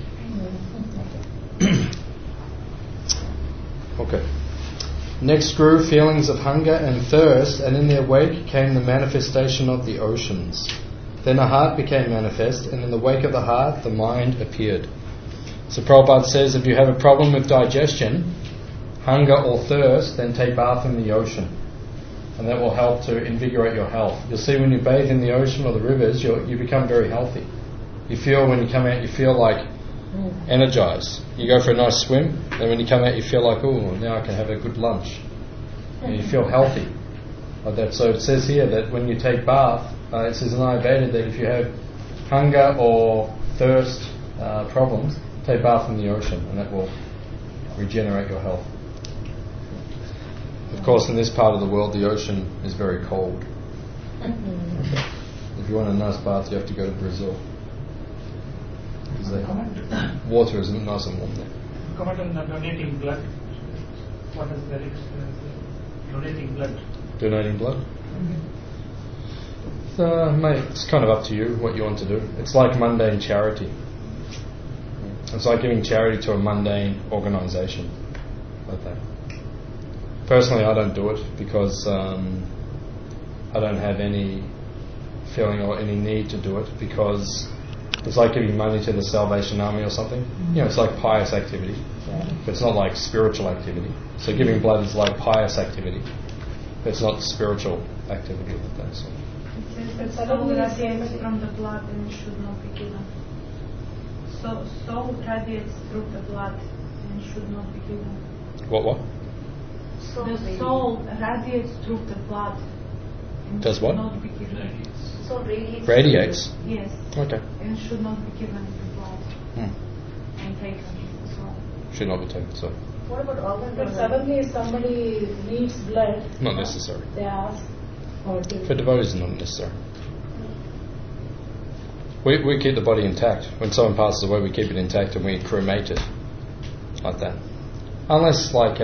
[SPEAKER 1] Okay. Next grew feelings of hunger and thirst, and in their wake came the manifestation of the oceans. Then a heart became manifest, and in the wake of the heart, the mind appeared. So Prabhupada says, if you have a problem with digestion, hunger or thirst, then take bath in the ocean. And that will help to invigorate your health. You'll see when you bathe in the ocean or the rivers, you become very healthy. You feel when you come out, you feel like energized. You go for a nice swim, then when you come out, you feel like, oh, now I can have a good lunch. And you feel healthy. Like that. So it says here that when you take bath, it says in Ayurveda that if you have hunger or thirst problems, take bath in the ocean, and that will regenerate your health. Of course, in this part of the world, the ocean is very cold. If you want a nice bath, you have to go to Brazil. Because the water is nice and warm there.
[SPEAKER 3] Comment on donating blood. What is the donating blood?
[SPEAKER 1] Donating blood? It's kind of up to you what you want to do. It's like mundane charity. It's like giving charity to a mundane organisation. Like that. Personally, I don't do it because I don't have any feeling or any need to do it, because it's like giving money to the Salvation Army or something. It's like pious activity. But it's not like spiritual activity. So giving blood is like pious activity. But it's not spiritual activity like that. So.
[SPEAKER 8] It says soul radiates from the blood and should not be given. So soul radiates through the blood and should not be given.
[SPEAKER 1] What?
[SPEAKER 8] The soul radiates through the blood and
[SPEAKER 1] Does
[SPEAKER 8] should
[SPEAKER 1] what?
[SPEAKER 8] not be given.
[SPEAKER 10] So radiates.
[SPEAKER 1] Radiates.
[SPEAKER 8] Yes.
[SPEAKER 1] Okay.
[SPEAKER 8] And should not be given to blood
[SPEAKER 1] Hmm.
[SPEAKER 8] and taken. So
[SPEAKER 1] Should not be taken. So
[SPEAKER 10] What about organ
[SPEAKER 7] But
[SPEAKER 10] donor?
[SPEAKER 7] suddenly if somebody needs blood,
[SPEAKER 1] not necessary.
[SPEAKER 7] they ask or they
[SPEAKER 1] For devotees, not necessary. We keep the body intact. When someone passes away, we keep it intact and we cremate it like that. Unless, like,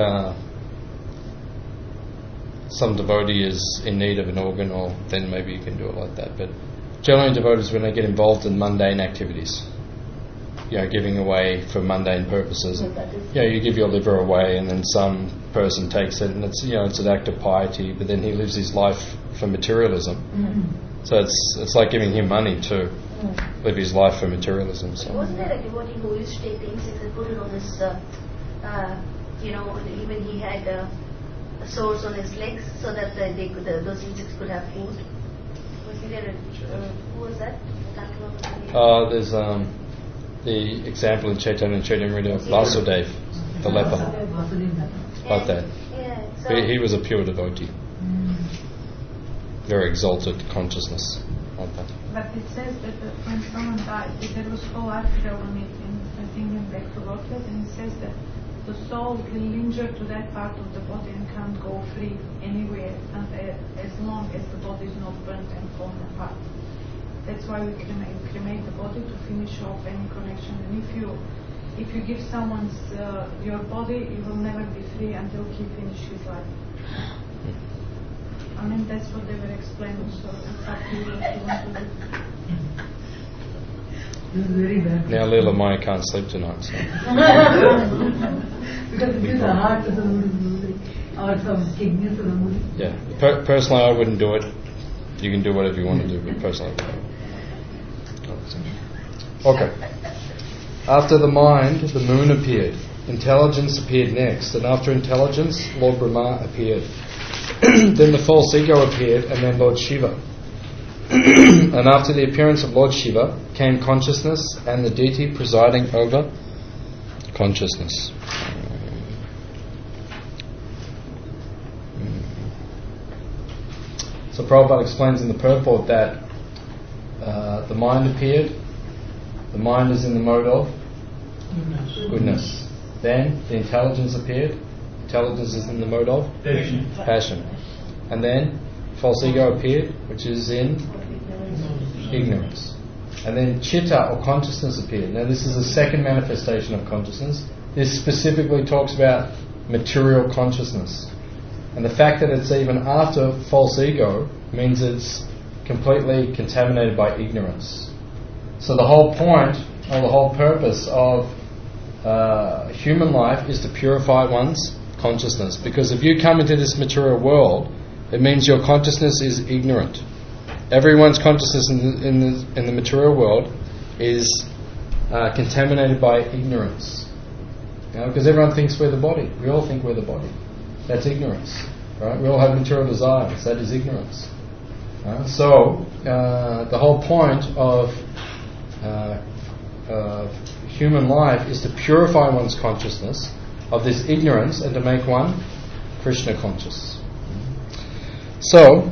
[SPEAKER 1] some devotee is in need of an organ, or then maybe you can do it like that. But generally, devotees, when they get involved in mundane activities, giving away for mundane purposes, you give your liver away, and then some person takes it, and it's it's an act of piety. But then he lives his life for materialism. So it's like giving him money to live his life for materialism. So.
[SPEAKER 10] Wasn't there a devotee who used to take things and put it on his, even he had sores on his legs so that those insects could have food? Wasn't there who was that? I can't remember the name.
[SPEAKER 1] There's the example in Chaitanya Charitamrita of Vasudev, the leper, like that.
[SPEAKER 10] Yeah, so
[SPEAKER 1] He was a pure devotee, very exalted consciousness, like that.
[SPEAKER 8] but it says that when someone died, there was whole article on it in Back to Godhead, and it says that the soul will linger to that part of the body and can't go free anywhere as long as the body is not burnt and fallen apart. That's why we cremate the body to finish off any connection. And if you give someone's your body, you will never be free until he finishes his life. I mean, that's what they were explaining. So it's up to you what you want to do.
[SPEAKER 11] This is very bad.
[SPEAKER 1] Now Leela Maya can't sleep tonight. So.
[SPEAKER 11] Because it is a heart to the Murti, or some kidneys to the Murti.
[SPEAKER 1] Yeah. Personally, I wouldn't do it. You can do whatever you want to do, but personally, I wouldn't. Okay. After the mind, the moon appeared. Intelligence appeared next, and after intelligence, Lord Brahma appeared. Then the false ego appeared, and then Lord Shiva. And after the appearance of Lord Shiva came consciousness and the deity presiding over consciousness. So Prabhupada explains in the purport that the mind appeared. The mind is in the mode of goodness. Then the intelligence appeared. Intelligence is in the mode of passion. And then false ego appeared, which is in ignorance. And then chitta or consciousness appeared. Now this is the second manifestation of consciousness. This specifically talks about material consciousness. And the fact that it's even after false ego means it's completely contaminated by ignorance. So the whole point or the whole purpose of human life is to purify one's consciousness. Because if you come into this material world, it means your consciousness is ignorant. Everyone's consciousness in the material world is contaminated by ignorance. Because everyone thinks we're the body. We all think we're the body. That's ignorance. Right? We all have material desires. That is ignorance. So the whole point of human life is to purify one's consciousness of this ignorance and to make one Krishna conscious. So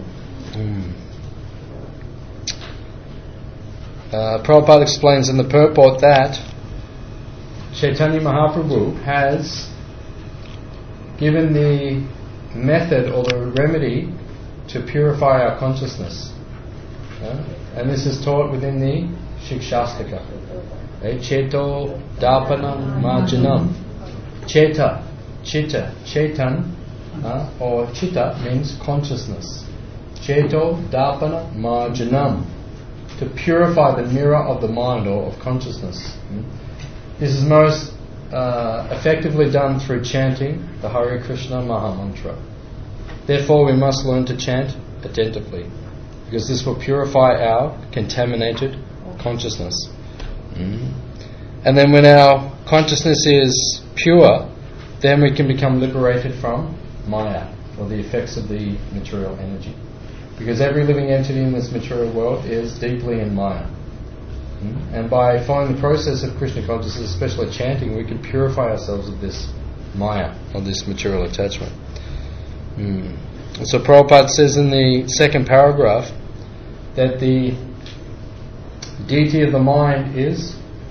[SPEAKER 1] Prabhupada explains in the purport that Chaitanya Mahaprabhu has given the method or the remedy to purify our consciousness. And this is taught within the Shikshashtaka. Cheto Dapana Marjanam. Cheta, Chitta, Chetan, or Chitta means consciousness. Cheto Dapana Marjanam. To purify the mirror of the mind or of consciousness. This is most effectively done through chanting the Hare Krishna Maha Mantra. Therefore we must learn to chant attentively, because this will purify our contaminated consciousness. And then when our consciousness is pure, then we can become liberated from Maya, or the effects of the material energy. Because every living entity in this material world is deeply in Maya. And by following the process of Krishna consciousness, especially chanting, we can purify ourselves of this Maya, of this material attachment. So Prabhupada says in the second paragraph that the deity of the mind is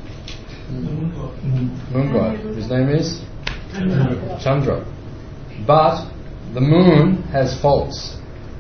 [SPEAKER 1] moon god. His name is Chandra. But the moon has faults.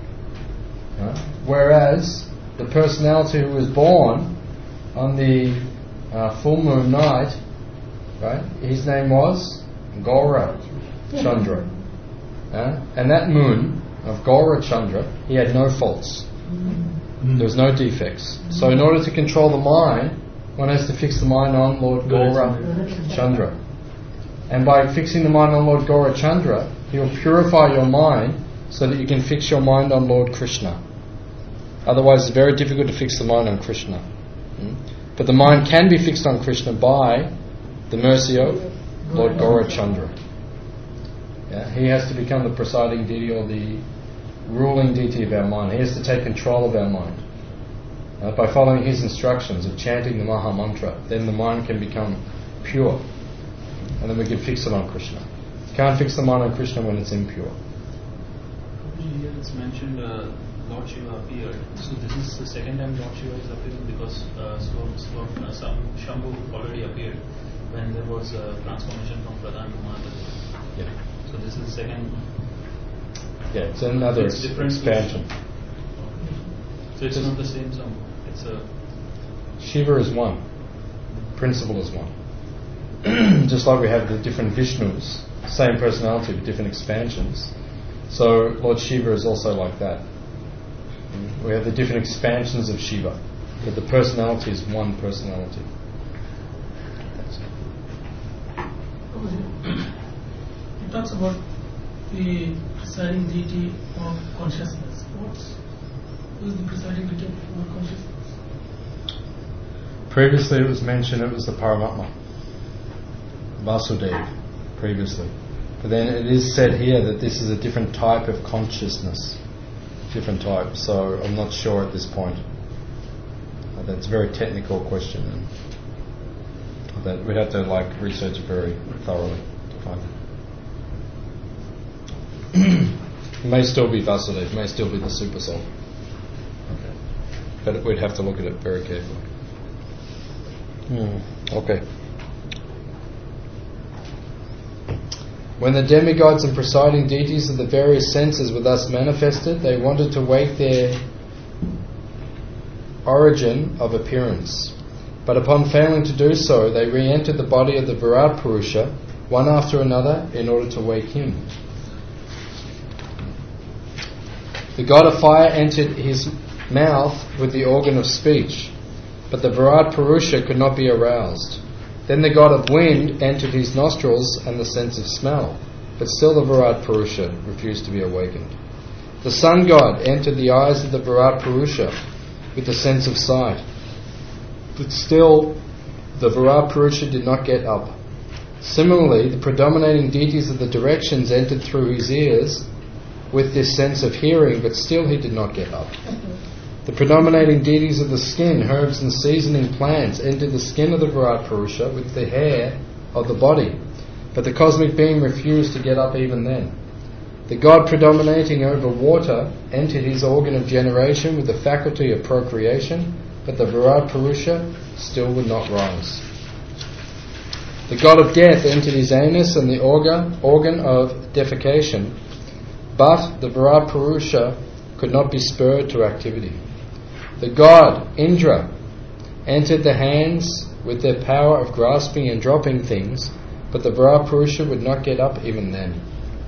[SPEAKER 1] Whereas the personality who was born on the full moon night, right? His name was Gaura Chandra. And that moon of Gaura Chandra, he had no faults. There was no defects. So in order to control the mind, one has to fix the mind on Lord Gaura Chandra. And by fixing the mind on Lord Gaura Chandra, he will purify your mind so that you can fix your mind on Lord Krishna. Otherwise it's very difficult to fix the mind on Krishna. But the mind can be fixed on Krishna by the mercy of Lord Gaura Chandra. He has to become the presiding deity or the ruling deity of our mind. He has to take control of our mind. By following his instructions of chanting the Maha Mantra, then the mind can become pure. And then we can fix it on Krishna. You can't fix the mind on Krishna when it's impure.
[SPEAKER 9] Here it's mentioned Lord Shiva appeared. So this is the second time Lord Shiva is appearing because some Shambhu already appeared when there was a transformation from Pradhan to Mahadaja.
[SPEAKER 1] Yeah.
[SPEAKER 9] So this is the second.
[SPEAKER 1] Yeah, it's another expansion.
[SPEAKER 9] So it's not the same Shambhu. It's a
[SPEAKER 1] Shiva is one. Principle is one. Just like we have the different Vishnus, same personality but different expansions. So Lord Shiva is also like that. We have the different expansions of Shiva, but the personality is one personality.
[SPEAKER 2] It talks about the presiding deity of consciousness. Who is the presiding deity of consciousness?
[SPEAKER 1] Previously it was mentioned it was the Paramatma, Vasudeva, previously. But then it is said here that this is a different type of consciousness. Different type, so I'm not sure at this point. That's a very technical question, and that we'd have to research it very thoroughly to find it. It may still be Vasudeva, it may still be the super soul. Okay. But we'd have to look at it very carefully. Okay. When the demigods and presiding deities of the various senses were thus manifested, they wanted to wake their origin of appearance. But upon failing to do so, they re-entered the body of the Virat Purusha, one after another, in order to wake him. The god of fire entered his mouth with the organ of speech, but the Virat Purusha could not be aroused. Then the god of wind entered his nostrils and the sense of smell, but still the Virat Purusha refused to be awakened. The sun god entered the eyes of the Virat Purusha with the sense of sight, but still the Virat Purusha did not get up. Similarly, the predominating deities of the directions entered through his ears with this sense of hearing, but still he did not get up. The predominating deities of the skin, herbs and seasoning plants entered the skin of the Virat Purusha with the hair of the body, but the cosmic being refused to get up even then. The god predominating over water entered his organ of generation with the faculty of procreation, but the Virat Purusha still would not rise. The god of death entered his anus and the organ of defecation, but the Virat Purusha could not be spurred to activity. The god Indra entered the hands with their power of grasping and dropping things, but the Virat Purusha would not get up even then.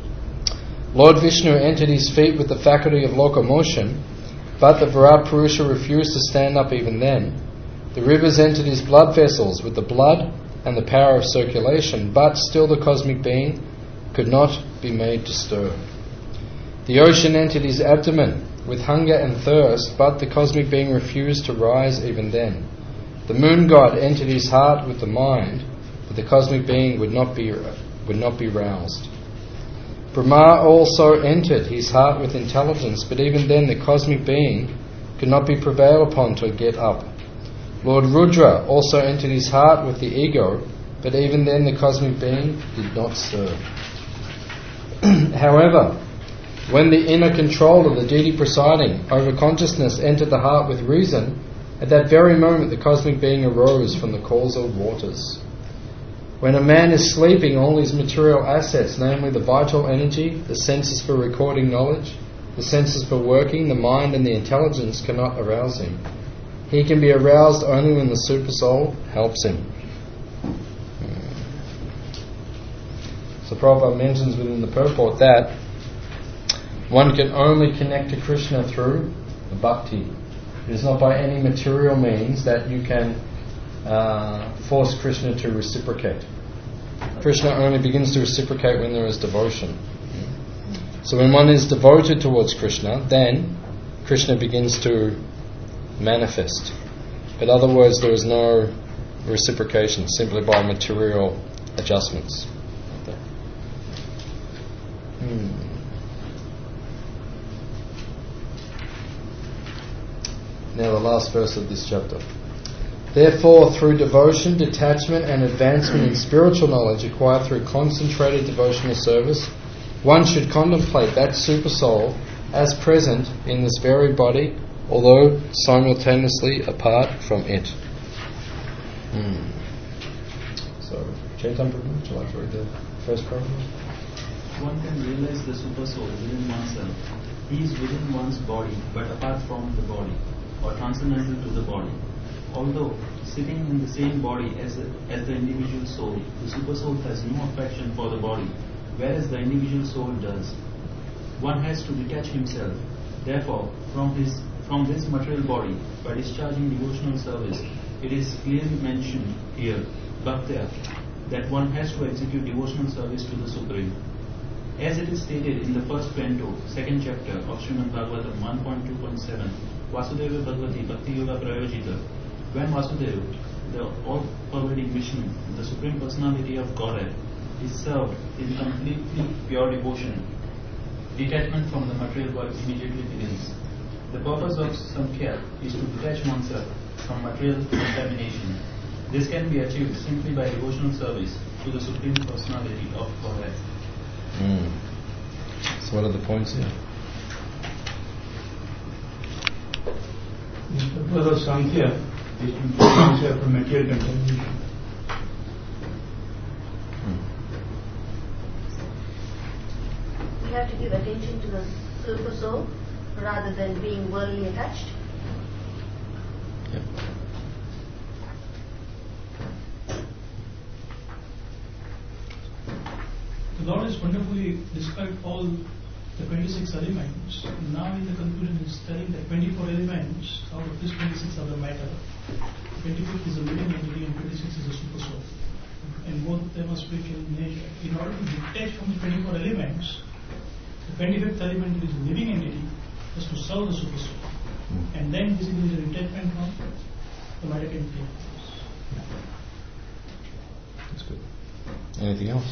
[SPEAKER 1] Lord Vishnu entered his feet with the faculty of locomotion, but the Virat Purusha refused to stand up even then. The rivers entered his blood vessels with the blood and the power of circulation, but still the cosmic being could not be made to stir. The ocean entered his abdomen with hunger and thirst, but the cosmic being refused to rise even then. The moon god entered his heart with the mind, but the cosmic being would not be roused. Brahma also entered his heart with intelligence, but even then the cosmic being could not be prevailed upon to get up. Lord Rudra also entered his heart with the ego, but even then the cosmic being did not stir. However, When the inner control of the deity presiding over consciousness entered the heart with reason, at that very moment the cosmic being arose from the causal waters. When a man is sleeping, all his material assets, namely the vital energy, the senses for recording knowledge, the senses for working, the mind and the intelligence cannot arouse him. He can be aroused only when the Supersoul helps him. So Prabhupada mentions within the purport that one can only connect to Krishna through bhakti. It is not by any material means that you can force Krishna to reciprocate. Krishna only begins to reciprocate when there is devotion. So when one is devoted towards Krishna, then Krishna begins to manifest. But otherwise there is no reciprocation, simply by material adjustments. Now the last verse of this chapter. Therefore, through devotion, detachment and advancement in spiritual knowledge acquired through concentrated devotional service, one should contemplate that Supersoul as present in this very body, although simultaneously apart from it. So, Chaitanya Prabhu, would you like to read the first paragraph?
[SPEAKER 9] One can realize the Supersoul within oneself. He is within one's body, but apart from the body, or transcendental to the body. Although sitting in the same body as the individual soul, the Supersoul has no affection for the body, whereas the individual soul does. One has to detach himself, therefore, from this material body by discharging devotional service. It is clearly mentioned here, Bhaktya, that one has to execute devotional service to the Supreme. As it is stated in the first canto, second chapter of Srimad Bhagavatam 1.2.7, Vasudeva Bhagavati Bhakti Yoga Prayojita, when Vasudeva, the all-pervading Vishnu, the Supreme Personality of Godhead, is served in completely pure devotion, detachment from the material world immediately begins. The purpose of Samkhya is to detach oneself from material contamination. This can be achieved simply by devotional service to the Supreme Personality of Godhead.
[SPEAKER 1] So what are the points here?
[SPEAKER 3] The purpose of Samkhya is to detach oneself from material contamination.
[SPEAKER 10] We have to give attention to the Super Soul rather than being worldly attached.
[SPEAKER 1] Yep.
[SPEAKER 2] The Lord has wonderfully described all the 26 elements. Now in the conclusion he is telling that 24 elements out of this 26 are the matter. 25th is a living entity and 26 is a super soul. And both of them are spiritual in nature. In order to detach from the 24 elements, the 25th element is a living entity has to serve the super soul. And then basically the detachment from the matter can take place.
[SPEAKER 1] That's good. Anything else?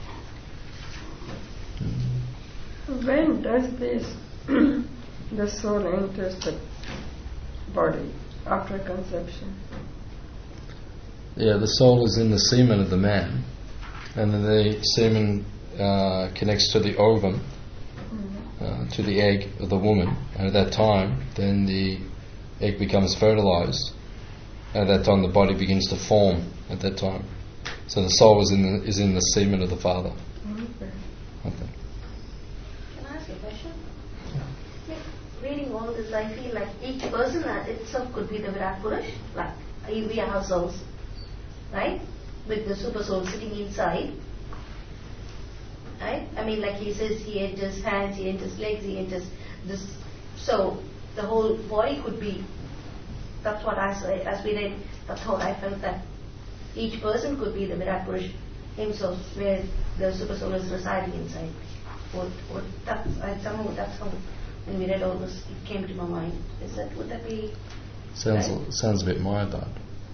[SPEAKER 5] When does this the soul enters the body? After conception?
[SPEAKER 1] Yeah, the soul is in the semen of the man, and then the semen connects to the ovum, to the egg of the woman, and at that time then the egg becomes fertilized. At that time the body begins to form at that time. So the soul is in the semen of the father. Okay.
[SPEAKER 10] Can I ask you a question? Reading all this, I feel like each person itself could be the Virat Purush, like we are our souls, right? With the super soul sitting inside, right? I mean, like he says, he enters hands, he enters legs, he enters this. So the whole body could be. That's what as we read, that's how I felt that each person could be the Virat Purush himself, where the super soul is residing inside. That's how. When we read all this, it came to my mind. Would that be?
[SPEAKER 1] Sounds a bit Mayavad.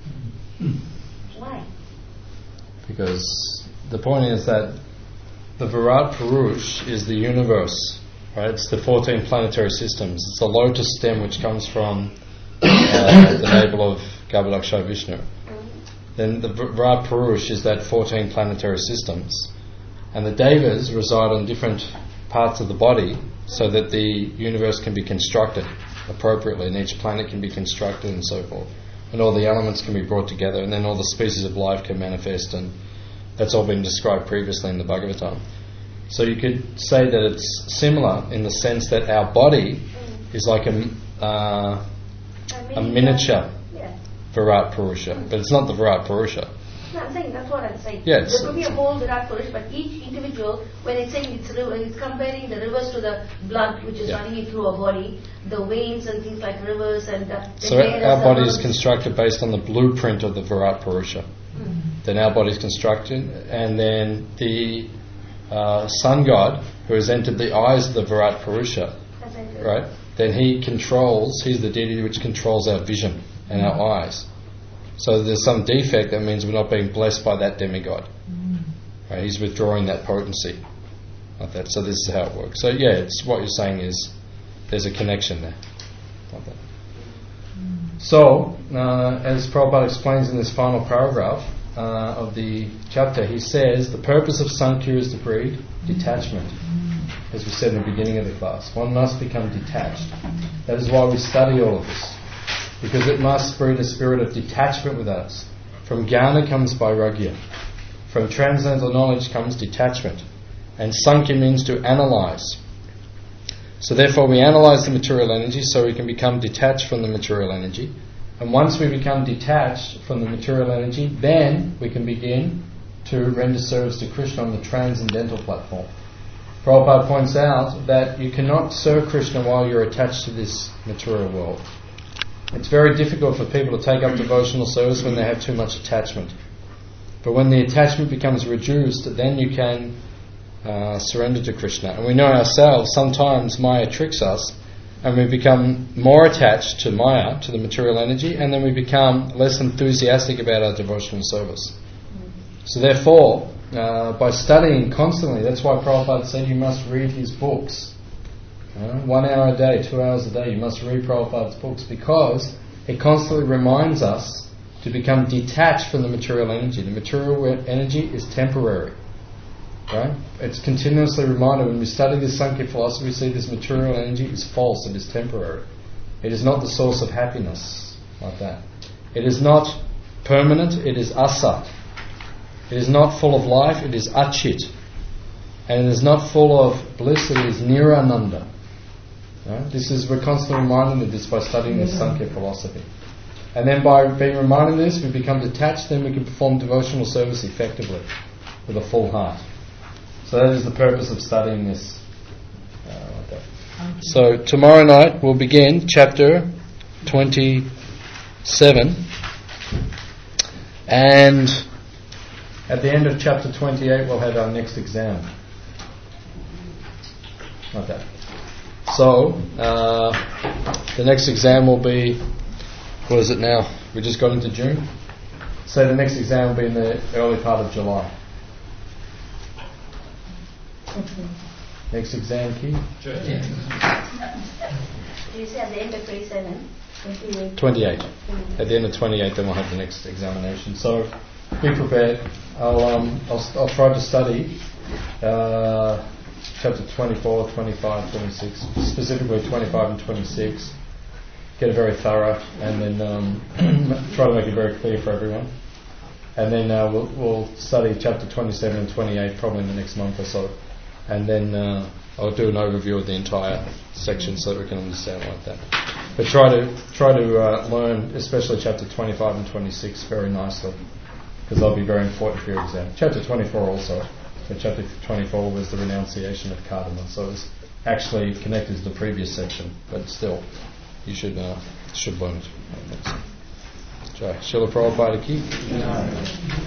[SPEAKER 10] Why?
[SPEAKER 1] Because the point is that the Virat Purush is the universe, right? It's the 14 planetary systems. It's the lotus stem which comes from the navel of Garbhodakshaya Vishnu. Then the Virat Purush is that 14 planetary systems. And the Devas reside on different parts of the body, so that the universe can be constructed appropriately, and each planet can be constructed and so forth, and all the elements can be brought together, and then all the species of life can manifest, and that's all been described previously in the Bhagavatam. So you could say that it's similar in the sense that our body is like a miniature Virat Purusha, but it's not the Virat Purusha.
[SPEAKER 10] No, I'm saying that's what I'm saying.
[SPEAKER 1] Yeah,
[SPEAKER 10] there could be a whole Virat Purusha, but each individual, when it's saying it's comparing the rivers to the blood which is running through our body, the veins and things like rivers and
[SPEAKER 1] so our body is constructed based on the blueprint of the Virat Purusha. Then our body is constructed, and then the sun god who has entered the eyes of the Virat Purusha, right? Then he's the deity which controls our vision and our eyes. So there's some defect, that means we're not being blessed by that demigod. Right? He's withdrawing that potency. Like that. So this is how it works. So yeah, it's what you're saying is there's a connection there. Like that. So, as Prabhupada explains in this final paragraph of the chapter, he says the purpose of Sankhya is to breed detachment. As we said in the beginning of the class, one must become detached. That is why we study all of this. Because it must breed a spirit of detachment with us. From jnana comes vairagya. From transcendental knowledge comes detachment. And Sankhya means to analyze. So therefore we analyze the material energy so we can become detached from the material energy. And once we become detached from the material energy, then we can begin to render service to Krishna on the transcendental platform. Prabhupada points out that you cannot serve Krishna while you're attached to this material world. It's very difficult for people to take up devotional service when they have too much attachment. But when the attachment becomes reduced, then you can surrender to Krishna. And we know ourselves, sometimes Maya tricks us, and we become more attached to Maya, to the material energy, and then we become less enthusiastic about our devotional service. So therefore, by studying constantly, that's why Prabhupada said you must read his books. 1 hour a day, 2 hours a day, you must read Prabhupada's books, because it constantly reminds us to become detached from the material energy. The material energy is temporary. Right? It's continuously reminded when we study this Sankhya philosophy, we see this material energy is false, it is temporary. It is not the source of happiness, like that. It is not permanent, it is asat. It is not full of life, it is achit. And it is not full of bliss, it is nirananda. Right? We're constantly reminded of this by studying this Sankhya philosophy. And then by being reminded of this, we become detached, then we can perform devotional service effectively, with a full heart. So that is the purpose of studying this. Like that. So tomorrow night we'll begin chapter 27, and at the end of chapter 28 we'll have our next exam. Like that. So the next exam will be, what is it now? We just got into June. So the next exam will be in the early part of July. Next exam key?
[SPEAKER 10] Did you say at the end of 27?
[SPEAKER 1] 28. At the end of 28, then we'll have the next examination. So be prepared. I'll try to study chapter 24, 25, 26, specifically 25 and 26. Get it very thorough, and then try to make it very clear for everyone. And then we'll study chapter 27 and 28 probably in the next month or so. And then I'll do an overview of the entire section so that we can understand like that. But try to learn, especially chapter 25 and 26, very nicely, because they'll be very important for your exam. Chapter 24 also, but chapter 24 was the renunciation of Kadama, so it's actually connected to the previous section, but still, you should learn it. Jai. Srila Prabhupada ki.